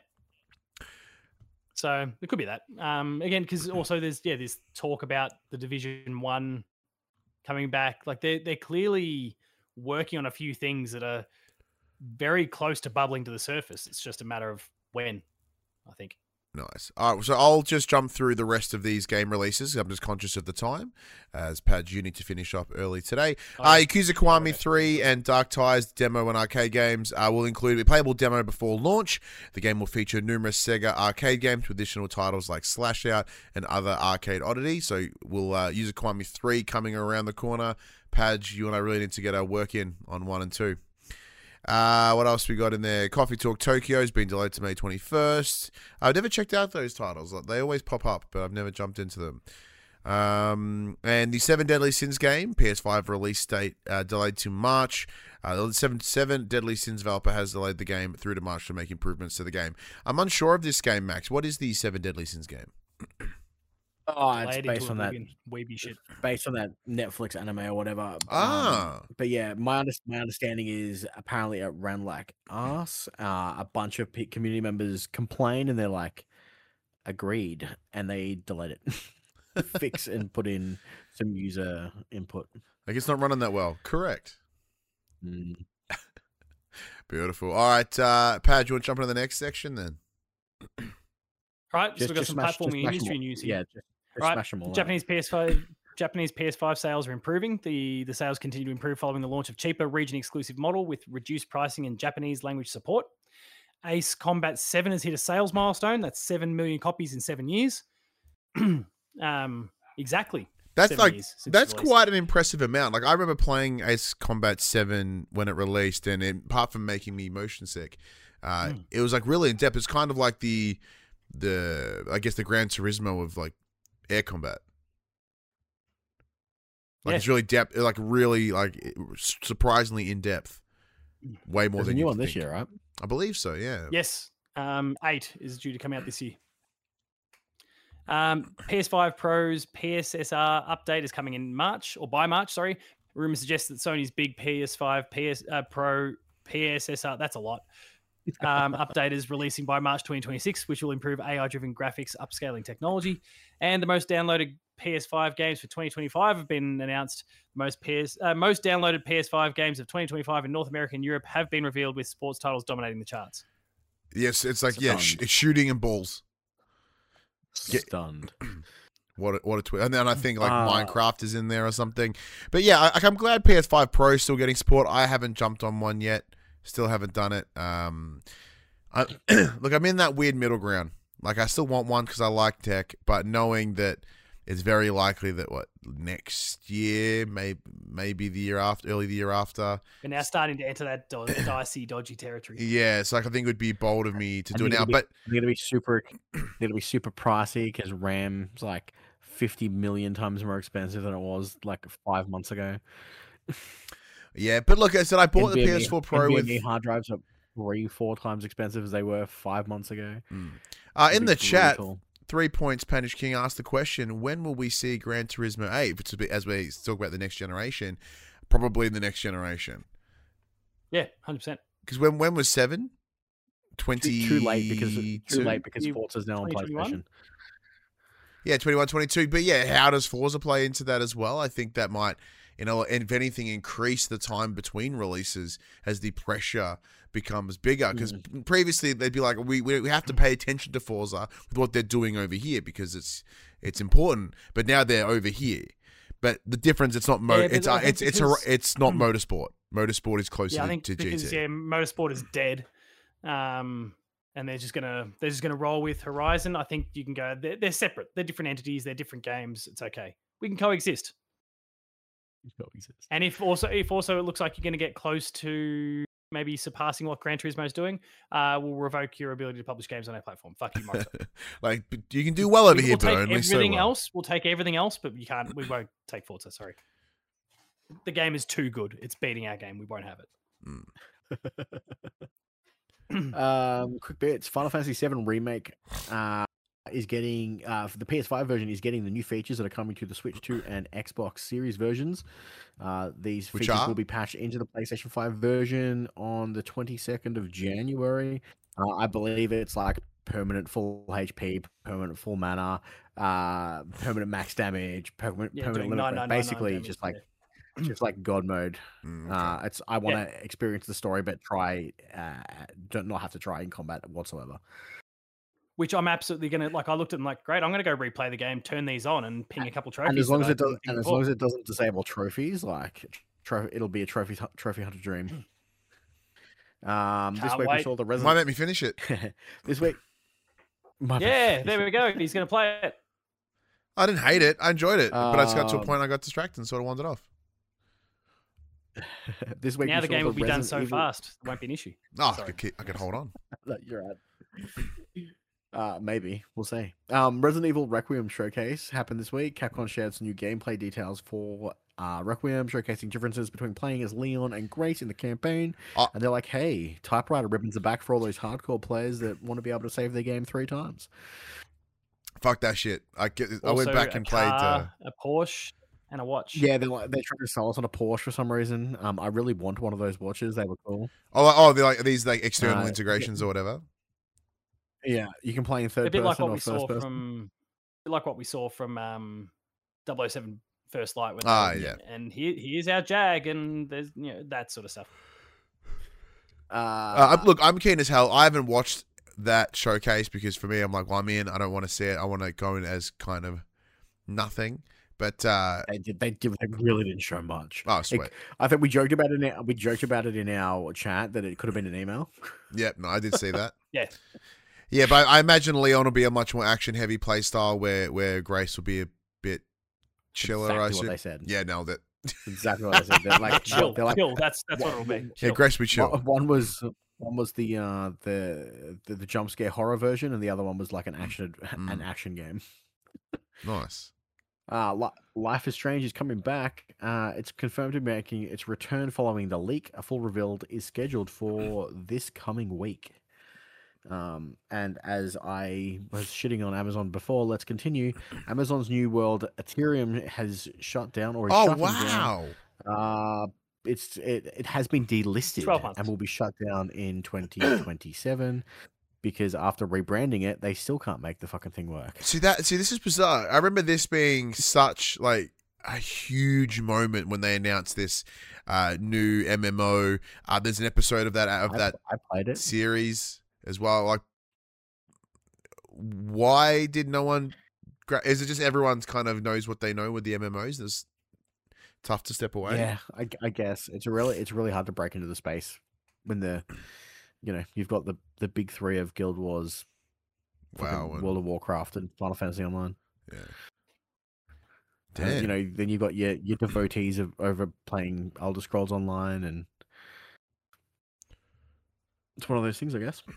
So it could be that. Again, because also there's talk about the Division 1 coming back. Like they're clearly working on a few things that are very close to bubbling to the surface. It's just a matter of when, I think. Nice. All right, so I'll just jump through the rest of these game releases. I'm just conscious of the time, as Pad, you need to finish up early today. Yakuza Kiwami 3 and Dark Ties demo and arcade games will include a playable demo before launch. The game will feature numerous Sega arcade games with additional titles like Slash Out and other arcade oddities. So we'll Yakuza Kiwami 3 coming around the corner. Pad, you and I really need to get our work in on 1 and 2. What else we got in there? Coffee Talk Tokyo has been delayed to May 21st. I've never checked out those titles. They always pop up, but I've never jumped into them. And the 7 Deadly Sins game, PS5 release date delayed to March. The 7 Deadly Sins developer has delayed the game through to March to make improvements to the game. I'm unsure of this game, Max. What is the 7 Deadly Sins game? Oh, it's based on that weeby shit. Based on that Netflix anime or whatever. But yeah, my understanding is apparently it ran like arse. A bunch of community members complained and they're like, agreed, and they delayed it. Fix and put in some user input. Like it's not running that well. Correct. Mm. Beautiful. All right, Pad, you want to jump into the next section then? All right, so we've got some platforming smash industry them all. news here. Yeah, just Right, smash them all. Japanese PS5 sales are improving. The sales continue to improve following the launch of cheaper region-exclusive model with reduced pricing and Japanese language support. Ace Combat 7 has hit a sales milestone. That's 7 million copies in 7 years. Exactly. That's 7 years since that's its release. quite an impressive amount. Like I remember playing Ace Combat 7 when it released, and apart from making me motion sick, it was like really in depth. It's kind of like the I guess the Gran Turismo of like air combat. Like Yeah. it's really depth, like really like surprisingly in depth. Way more There's a than new you one think. this year, right? I believe so. Yeah. Yes. 8 is due to come out this year. PS5 Pro's PSSR update is coming in March, or by March, sorry. Rumors suggest that Sony's big PS5 Pro PSSR, that's a lot, update is releasing by March 2026, which will improve AI-driven graphics upscaling technology. And the most downloaded PS5 games for 2025 have been announced. Most downloaded PS5 games of 2025 in North America and Europe have been revealed, with sports titles dominating the charts. Yes, it's like Stunned. it's shooting and balls. Stunned. What a twist! And then I think like Minecraft is in there or something. But yeah, I'm glad PS5 Pro is still getting support. I haven't jumped on one yet. Still haven't done it. Look, I'm in that weird middle ground. Like I still want one because I like tech, but knowing that it's very likely that next year, maybe the year after, early the year after. We're now starting to enter that dodgy territory. Yeah, it's like I think it would be bold of me to do it now, but it's gonna be super pricey because RAM's like 50 million times more expensive than it was like 5 months ago. Yeah, but look, I said I bought the NVMe PS4 Pro with hard drives are 3-4 times expensive as they were 5 months ago. In the chat. Brutal. 3 points, Panish King asked the question, when will we see Gran Turismo 8? As we talk about the next generation, probably in the next generation. Yeah, 100%. Because when was 7? 20... Too late because Forza's now on 2021? PlayStation. Yeah, 21, 22. But yeah, how does Forza play into that as well? I think that might, if anything, increase the time between releases as the pressure becomes bigger. Because previously they'd be like, we have to pay attention to Forza with what they're doing over here because it's important. But now they're over here. But the difference, it's not it's not motorsport. Motorsport is closer to GT. Yeah, motorsport is dead. And they're just gonna roll with Horizon. I think you can go. They're separate. They're different entities. They're different games. It's okay. We can coexist. And if also it looks like you're going to get close to maybe surpassing what Gran Turismo is doing, we'll revoke your ability to publish games on our platform. Fuck you, Microsoft. Like you can do well over here, but only everything so well. else. We'll take everything else, but you can't. We won't take Forza. Sorry. The game is too good. It's beating our game. We won't have it. Quick bits. Final Fantasy VII Remake is getting for the PS5 version is getting the new features that are coming to the Switch 2 and Xbox Series versions. These features will be patched into the PlayStation 5 version on the 22nd of January. I believe it's like permanent full HP, permanent full mana, permanent max damage, permanent limit. Basically, just like God mode. Okay. I want to experience the story, but not have to try in combat whatsoever. Which I'm absolutely gonna like. I looked at them like, great. I'm gonna go replay the game, turn these on, and ping a couple trophies. And as long as it doesn't disable trophies, it'll be a trophy hunter dream. This week we saw the Resident. Might make me finish it. This week. There we go. He's gonna play it. I didn't hate it. I enjoyed it, but I just got to a point I got distracted and sort of wandered off. This week now the game will be done so fast, it won't be an issue. Oh, I could hold on. You're right. Maybe we'll see. Resident Evil Requiem showcase happened this week. Capcom shared some new gameplay details for Requiem, showcasing differences between playing as Leon and Grace in the campaign. And they're like, "Hey, typewriter ribbons are back for all those hardcore players that want to be able to save their game 3 times." Fuck that shit. I went back and played a Porsche and a watch. Yeah, they're trying to sell us on a Porsche for some reason. I really want one of those watches. They were cool. They're like these like external integrations or whatever. Yeah, you can play in third person or first person. A bit like what we saw from 007 First Light. When yeah. And here's our Jag, and there's that sort of stuff. Look, I'm keen as hell. I haven't watched that showcase because for me, I'm like, well, I'm in. I don't want to see it. I want to go in as kind of nothing. But they really didn't show much. Oh, sweet. I think we joked about it in our chat that it could have been an email. Yep, no, I did see that. Yeah. Yeah, but I imagine Leon will be a much more action-heavy play style where Grace will be a bit chiller. Exactly what they said. Yeah, nailed it. Exactly what they said. They're like chill. Like, chill. That's what it'll be. Yeah, Grace will be chill. One was the jump scare horror version, and the other one was like an action game. Nice. Life is Strange is coming back. It's confirmed to be making its return following the leak. A full reveal is scheduled for this coming week. And as I was shitting on Amazon before, let's continue. Amazon's New World Ethereum has shut down or is shutting down. It has been delisted 12 months. and will be shut down in 2027 because after rebranding it, they still can't make the fucking thing work. See, this is bizarre. I remember this being such like a huge moment when they announced this new MMO. There's an episode of that I played it series as well. Like, why did no one? Is it just everyone's kind of knows what they know with the MMOs? It's tough to step away. Yeah, I guess it's really hard to break into the space when you've got the big three of Guild Wars, WoW, World of Warcraft, and Final Fantasy Online. Yeah. Damn. Then you've got your devotees over playing Elder Scrolls Online, and it's one of those things, I guess.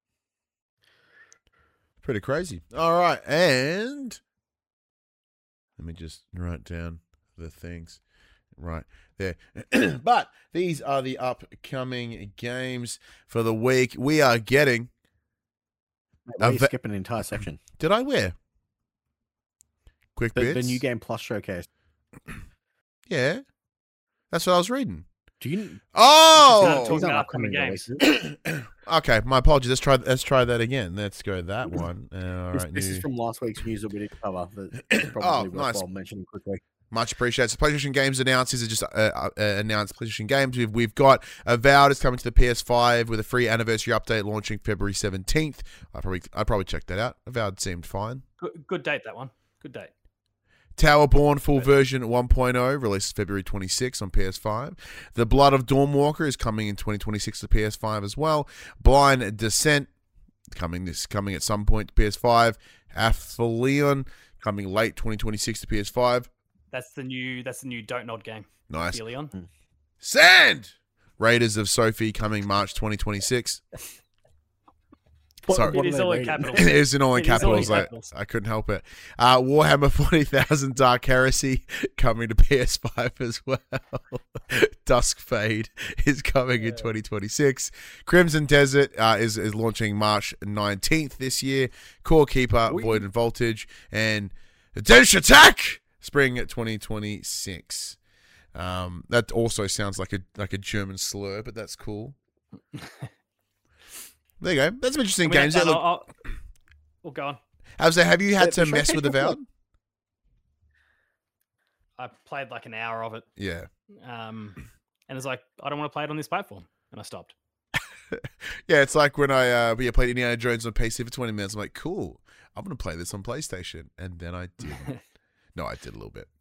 Pretty crazy. All right, and let me just write down the things right there. But these are the upcoming games for the week. We are getting. Why are you skipping an entire section? Did I wear? Quick bits? The New Game Plus showcase. Yeah. That's what I was reading. Do you? Oh! Talking about upcoming games. Okay, my apologies. Let's try that again. Let's go that one. All right. This is from last week's news that we did cover. That's probably worthwhile mentioning quickly. Much appreciated. So PlayStation Games announced. These are just announced PlayStation Games. We've got Avowed is coming to the PS5 with a free anniversary update launching February 17th. I probably checked that out. Avowed seemed fine. Good date, that one. Good date. Towerborn full version 1.0 releases February 26 on PS5. The Blood of Dawnwalker is coming in 2026 to PS5 as well. Blind Descent coming at some point to PS5. Aphelion coming late 2026 to PS5. That's the new Don't Nod game. Nice. Aphelion. Sand! Raiders of Sophie coming March 2026. Sorry. It is all in capitals. It is in all in capitals. I couldn't help it. Warhammer 40,000 Dark Heresy coming to PS5 as well. Dusk Fade is coming in 2026. Crimson Desert is launching March 19th this year. Core Keeper, Void and Voltage, and Dense Attack spring 2026. That also sounds like a German slur, but that's cool. There you go. That's some interesting games. We'll go on. Have you had to mess with Avowed? I played like an hour of it. Yeah. And it's like, I don't want to play it on this platform. And I stopped. Yeah, it's like when I played Indiana Jones on PC for 20 minutes. I'm like, cool. I'm going to play this on PlayStation. And then I didn't. No, I did a little bit.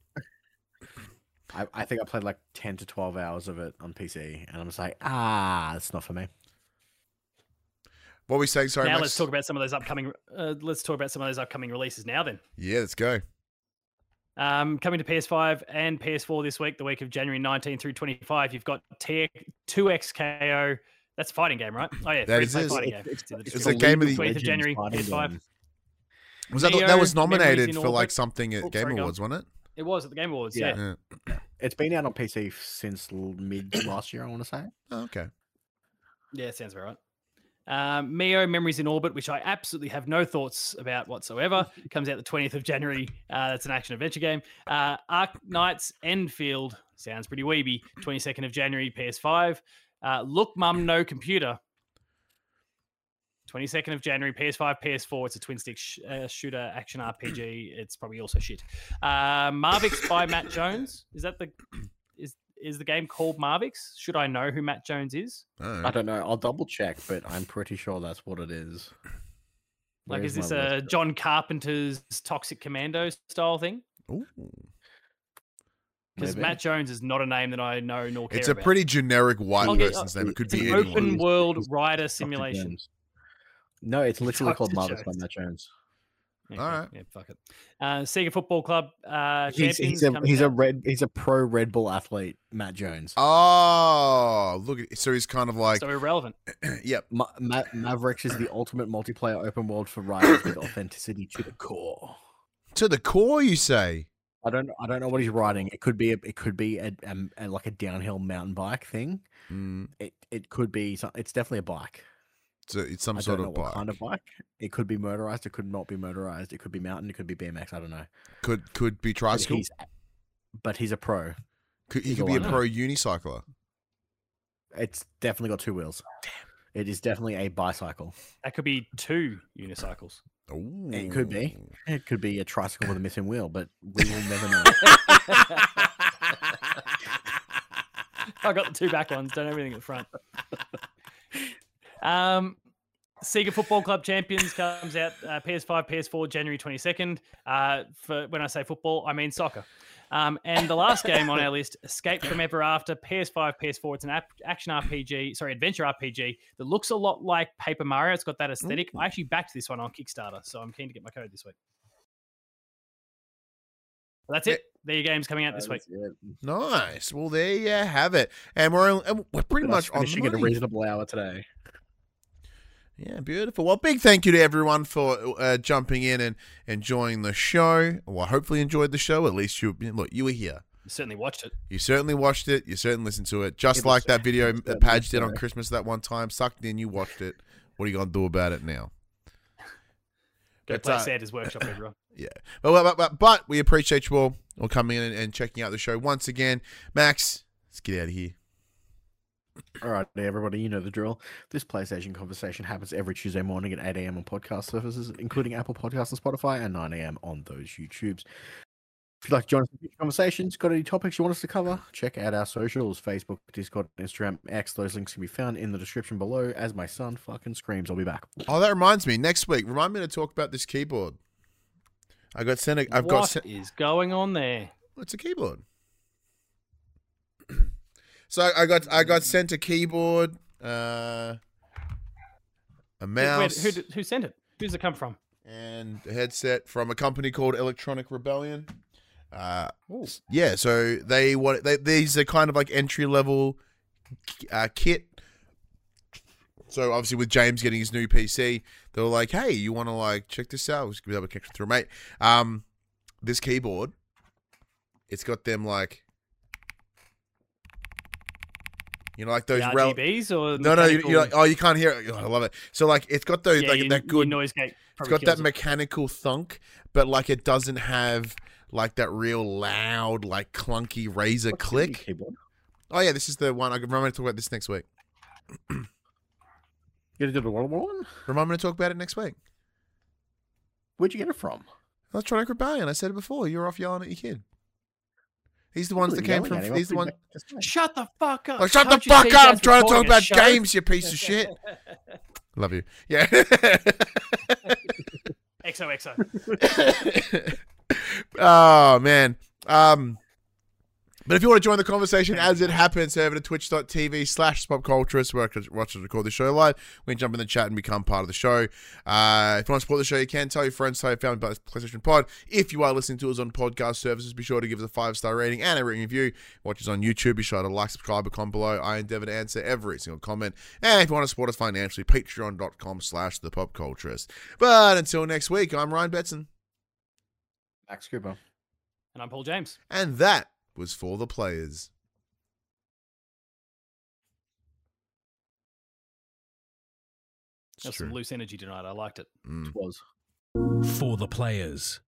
I think I played like 10 to 12 hours of it on PC. And I'm just like, that's not for me. What were we saying? Sorry, now Max? let's talk about some of those upcoming. Releases now. Then, yeah, let's go. Coming to PS5 and PS4 this week, the week of January 19 through 25. You've got 2XKO. That's a fighting game, right? Oh yeah, that is a fighting game. It's a game of the 20th of January, PS5. Was that was nominated for like something at Game Awards, wasn't it? It was at the Game Awards. Yeah. It's been out on PC since mid last year, I want to say. Oh, okay. Yeah, sounds about right. Mio Memories in Orbit, which I absolutely have no thoughts about whatsoever, comes out the 20th of January. That's an action-adventure game. Ark Knights Enfield, sounds pretty weeby, 22nd of January, PS5. Look Mum No Computer. 22nd of January, PS5, PS4. It's a twin stick shooter action RPG. It's probably also shit. Marvix by Matt Jones. Is that the is the game called Marvix? Should I know who Matt Jones is? I don't know. I'll double check, but I'm pretty sure that's what it is. Like, Where's is this my a list? John Carpenter's Toxic Commando style thing? Ooh. Because Maybe. Matt Jones is not a name that I know nor care It's a about. pretty generic white Okay, person's name. It could It's be an anyone. open world It's rider Dr. simulation. Jones. No, it's literally called Dr. Marvix by Jones. Matt Jones. Okay, All right. Yeah, fuck it. Sega Football Club champions. He's comes out. he's a pro Red Bull athlete, Matt Jones. Oh, look at so he's kind of like So irrelevant. yep. Mavericks is the ultimate multiplayer open world for riders with authenticity to the core. To the core, you say? I don't know what he's riding. It could be like a downhill mountain bike thing. Mm, It could be. It's definitely a bike. so it's some I sort don't know of what bike. kind of bike. It could be motorized. It could not be motorized. It could be mountain. It could be BMX. I don't know. Could be But tricycle. he's a pro. He he's could a be a one. pro unicycler. It's definitely got two wheels. Damn. It is definitely a bicycle. That could be 2 unicycles. Ooh. It could be. It could be a tricycle with a missing wheel, but we will never know. I got the 2 back ones. Don't have everything at the front. Sega Football Club Champions comes out PS5, PS4, January 22nd. For when I say football, I mean soccer. And the last game on our list, Escape from Ever After, PS5, PS4. It's an adventure RPG that looks a lot like Paper Mario. It's got that aesthetic. I actually backed this one on Kickstarter, so I'm keen to get my code this week. But that's it. There your game's coming out this week. Nice. Well, there you have it, and we're pretty much on the finishing at a money. reasonable hour today. Yeah, beautiful. Well, big thank you to everyone for jumping in and enjoying the show. Well, hopefully enjoyed the show. At least you were here. Certainly watched it. You certainly watched it. You certainly listened to it. Just It was like that video certainly Padge did on so. Christmas that one time. Sucked in. You watched it. What are you going to do about it now? Go But, play Santa's Workshop, everyone. Yeah. But we appreciate you all coming in and checking out the show once again. Max, let's get out of here. All right, everybody, you know the drill. This PlayStation conversation happens every Tuesday morning at 8 a.m. on podcast services, including Apple Podcasts and Spotify, and 9 a.m. on those YouTubes. If you'd like to join us in future conversations, got any topics you want us to cover, check out our socials, Facebook, Discord, Instagram, X. Those links can be found in the description below. As my son fucking screams, I'll be back. Oh, that reminds me. Next week, remind me to talk about this keyboard. What is going on there? It's a keyboard. So I got sent a keyboard, a mouse, Who sent it? Who's it come from? and a headset from a company called Electronic Rebellion. Ooh. Yeah, so these are kind of like entry level kit. So obviously with James getting his new PC, they were like, "Hey, you want to like check this out? We'll be able to connect through, mate." This keyboard, it's got them like, like those The RGBs or No, mechanical- you're like, oh, you can't hear it. Oh, I love it. So like, it's got those Yeah, like your- that your good. noise gate. It's probably got that kills it. mechanical thunk, but like it doesn't have like that real loud, like clunky razor What's the click. keyboard? Oh yeah, this is the one. I remember to talk about this next week. You gonna do the one? Remind me to talk about it next week. Where'd you get it from? Electronic Rebellion. I said it before. You're off yelling at your kid. He's the ones that came from. He's the one. Shut the fuck up! Oh, shut the Can't you fuck see up! I'm Dad's trying to talk recording a about show? games, you piece of shit. Love you. Yeah. XOXO. Oh man. But if you want to join the conversation as it happens, head over to twitch.tv/popculturist where I can watch and record the show live. We can jump in the chat and become part of the show. If you want to support the show, you can tell your friends, tell your family about PlayStation Pod. If you are listening to us on podcast services, be sure to give us a 5-star rating and a written review. Watch us on YouTube, be sure to like, subscribe, or comment below. I endeavor to answer every single comment. And if you want to support us financially, patreon.com/thepopculturist. But until next week, I'm Ryan Betson. Max Cooper. And I'm Paul James. And that was for the players. That's some loose energy tonight. I liked it. It was. For the players.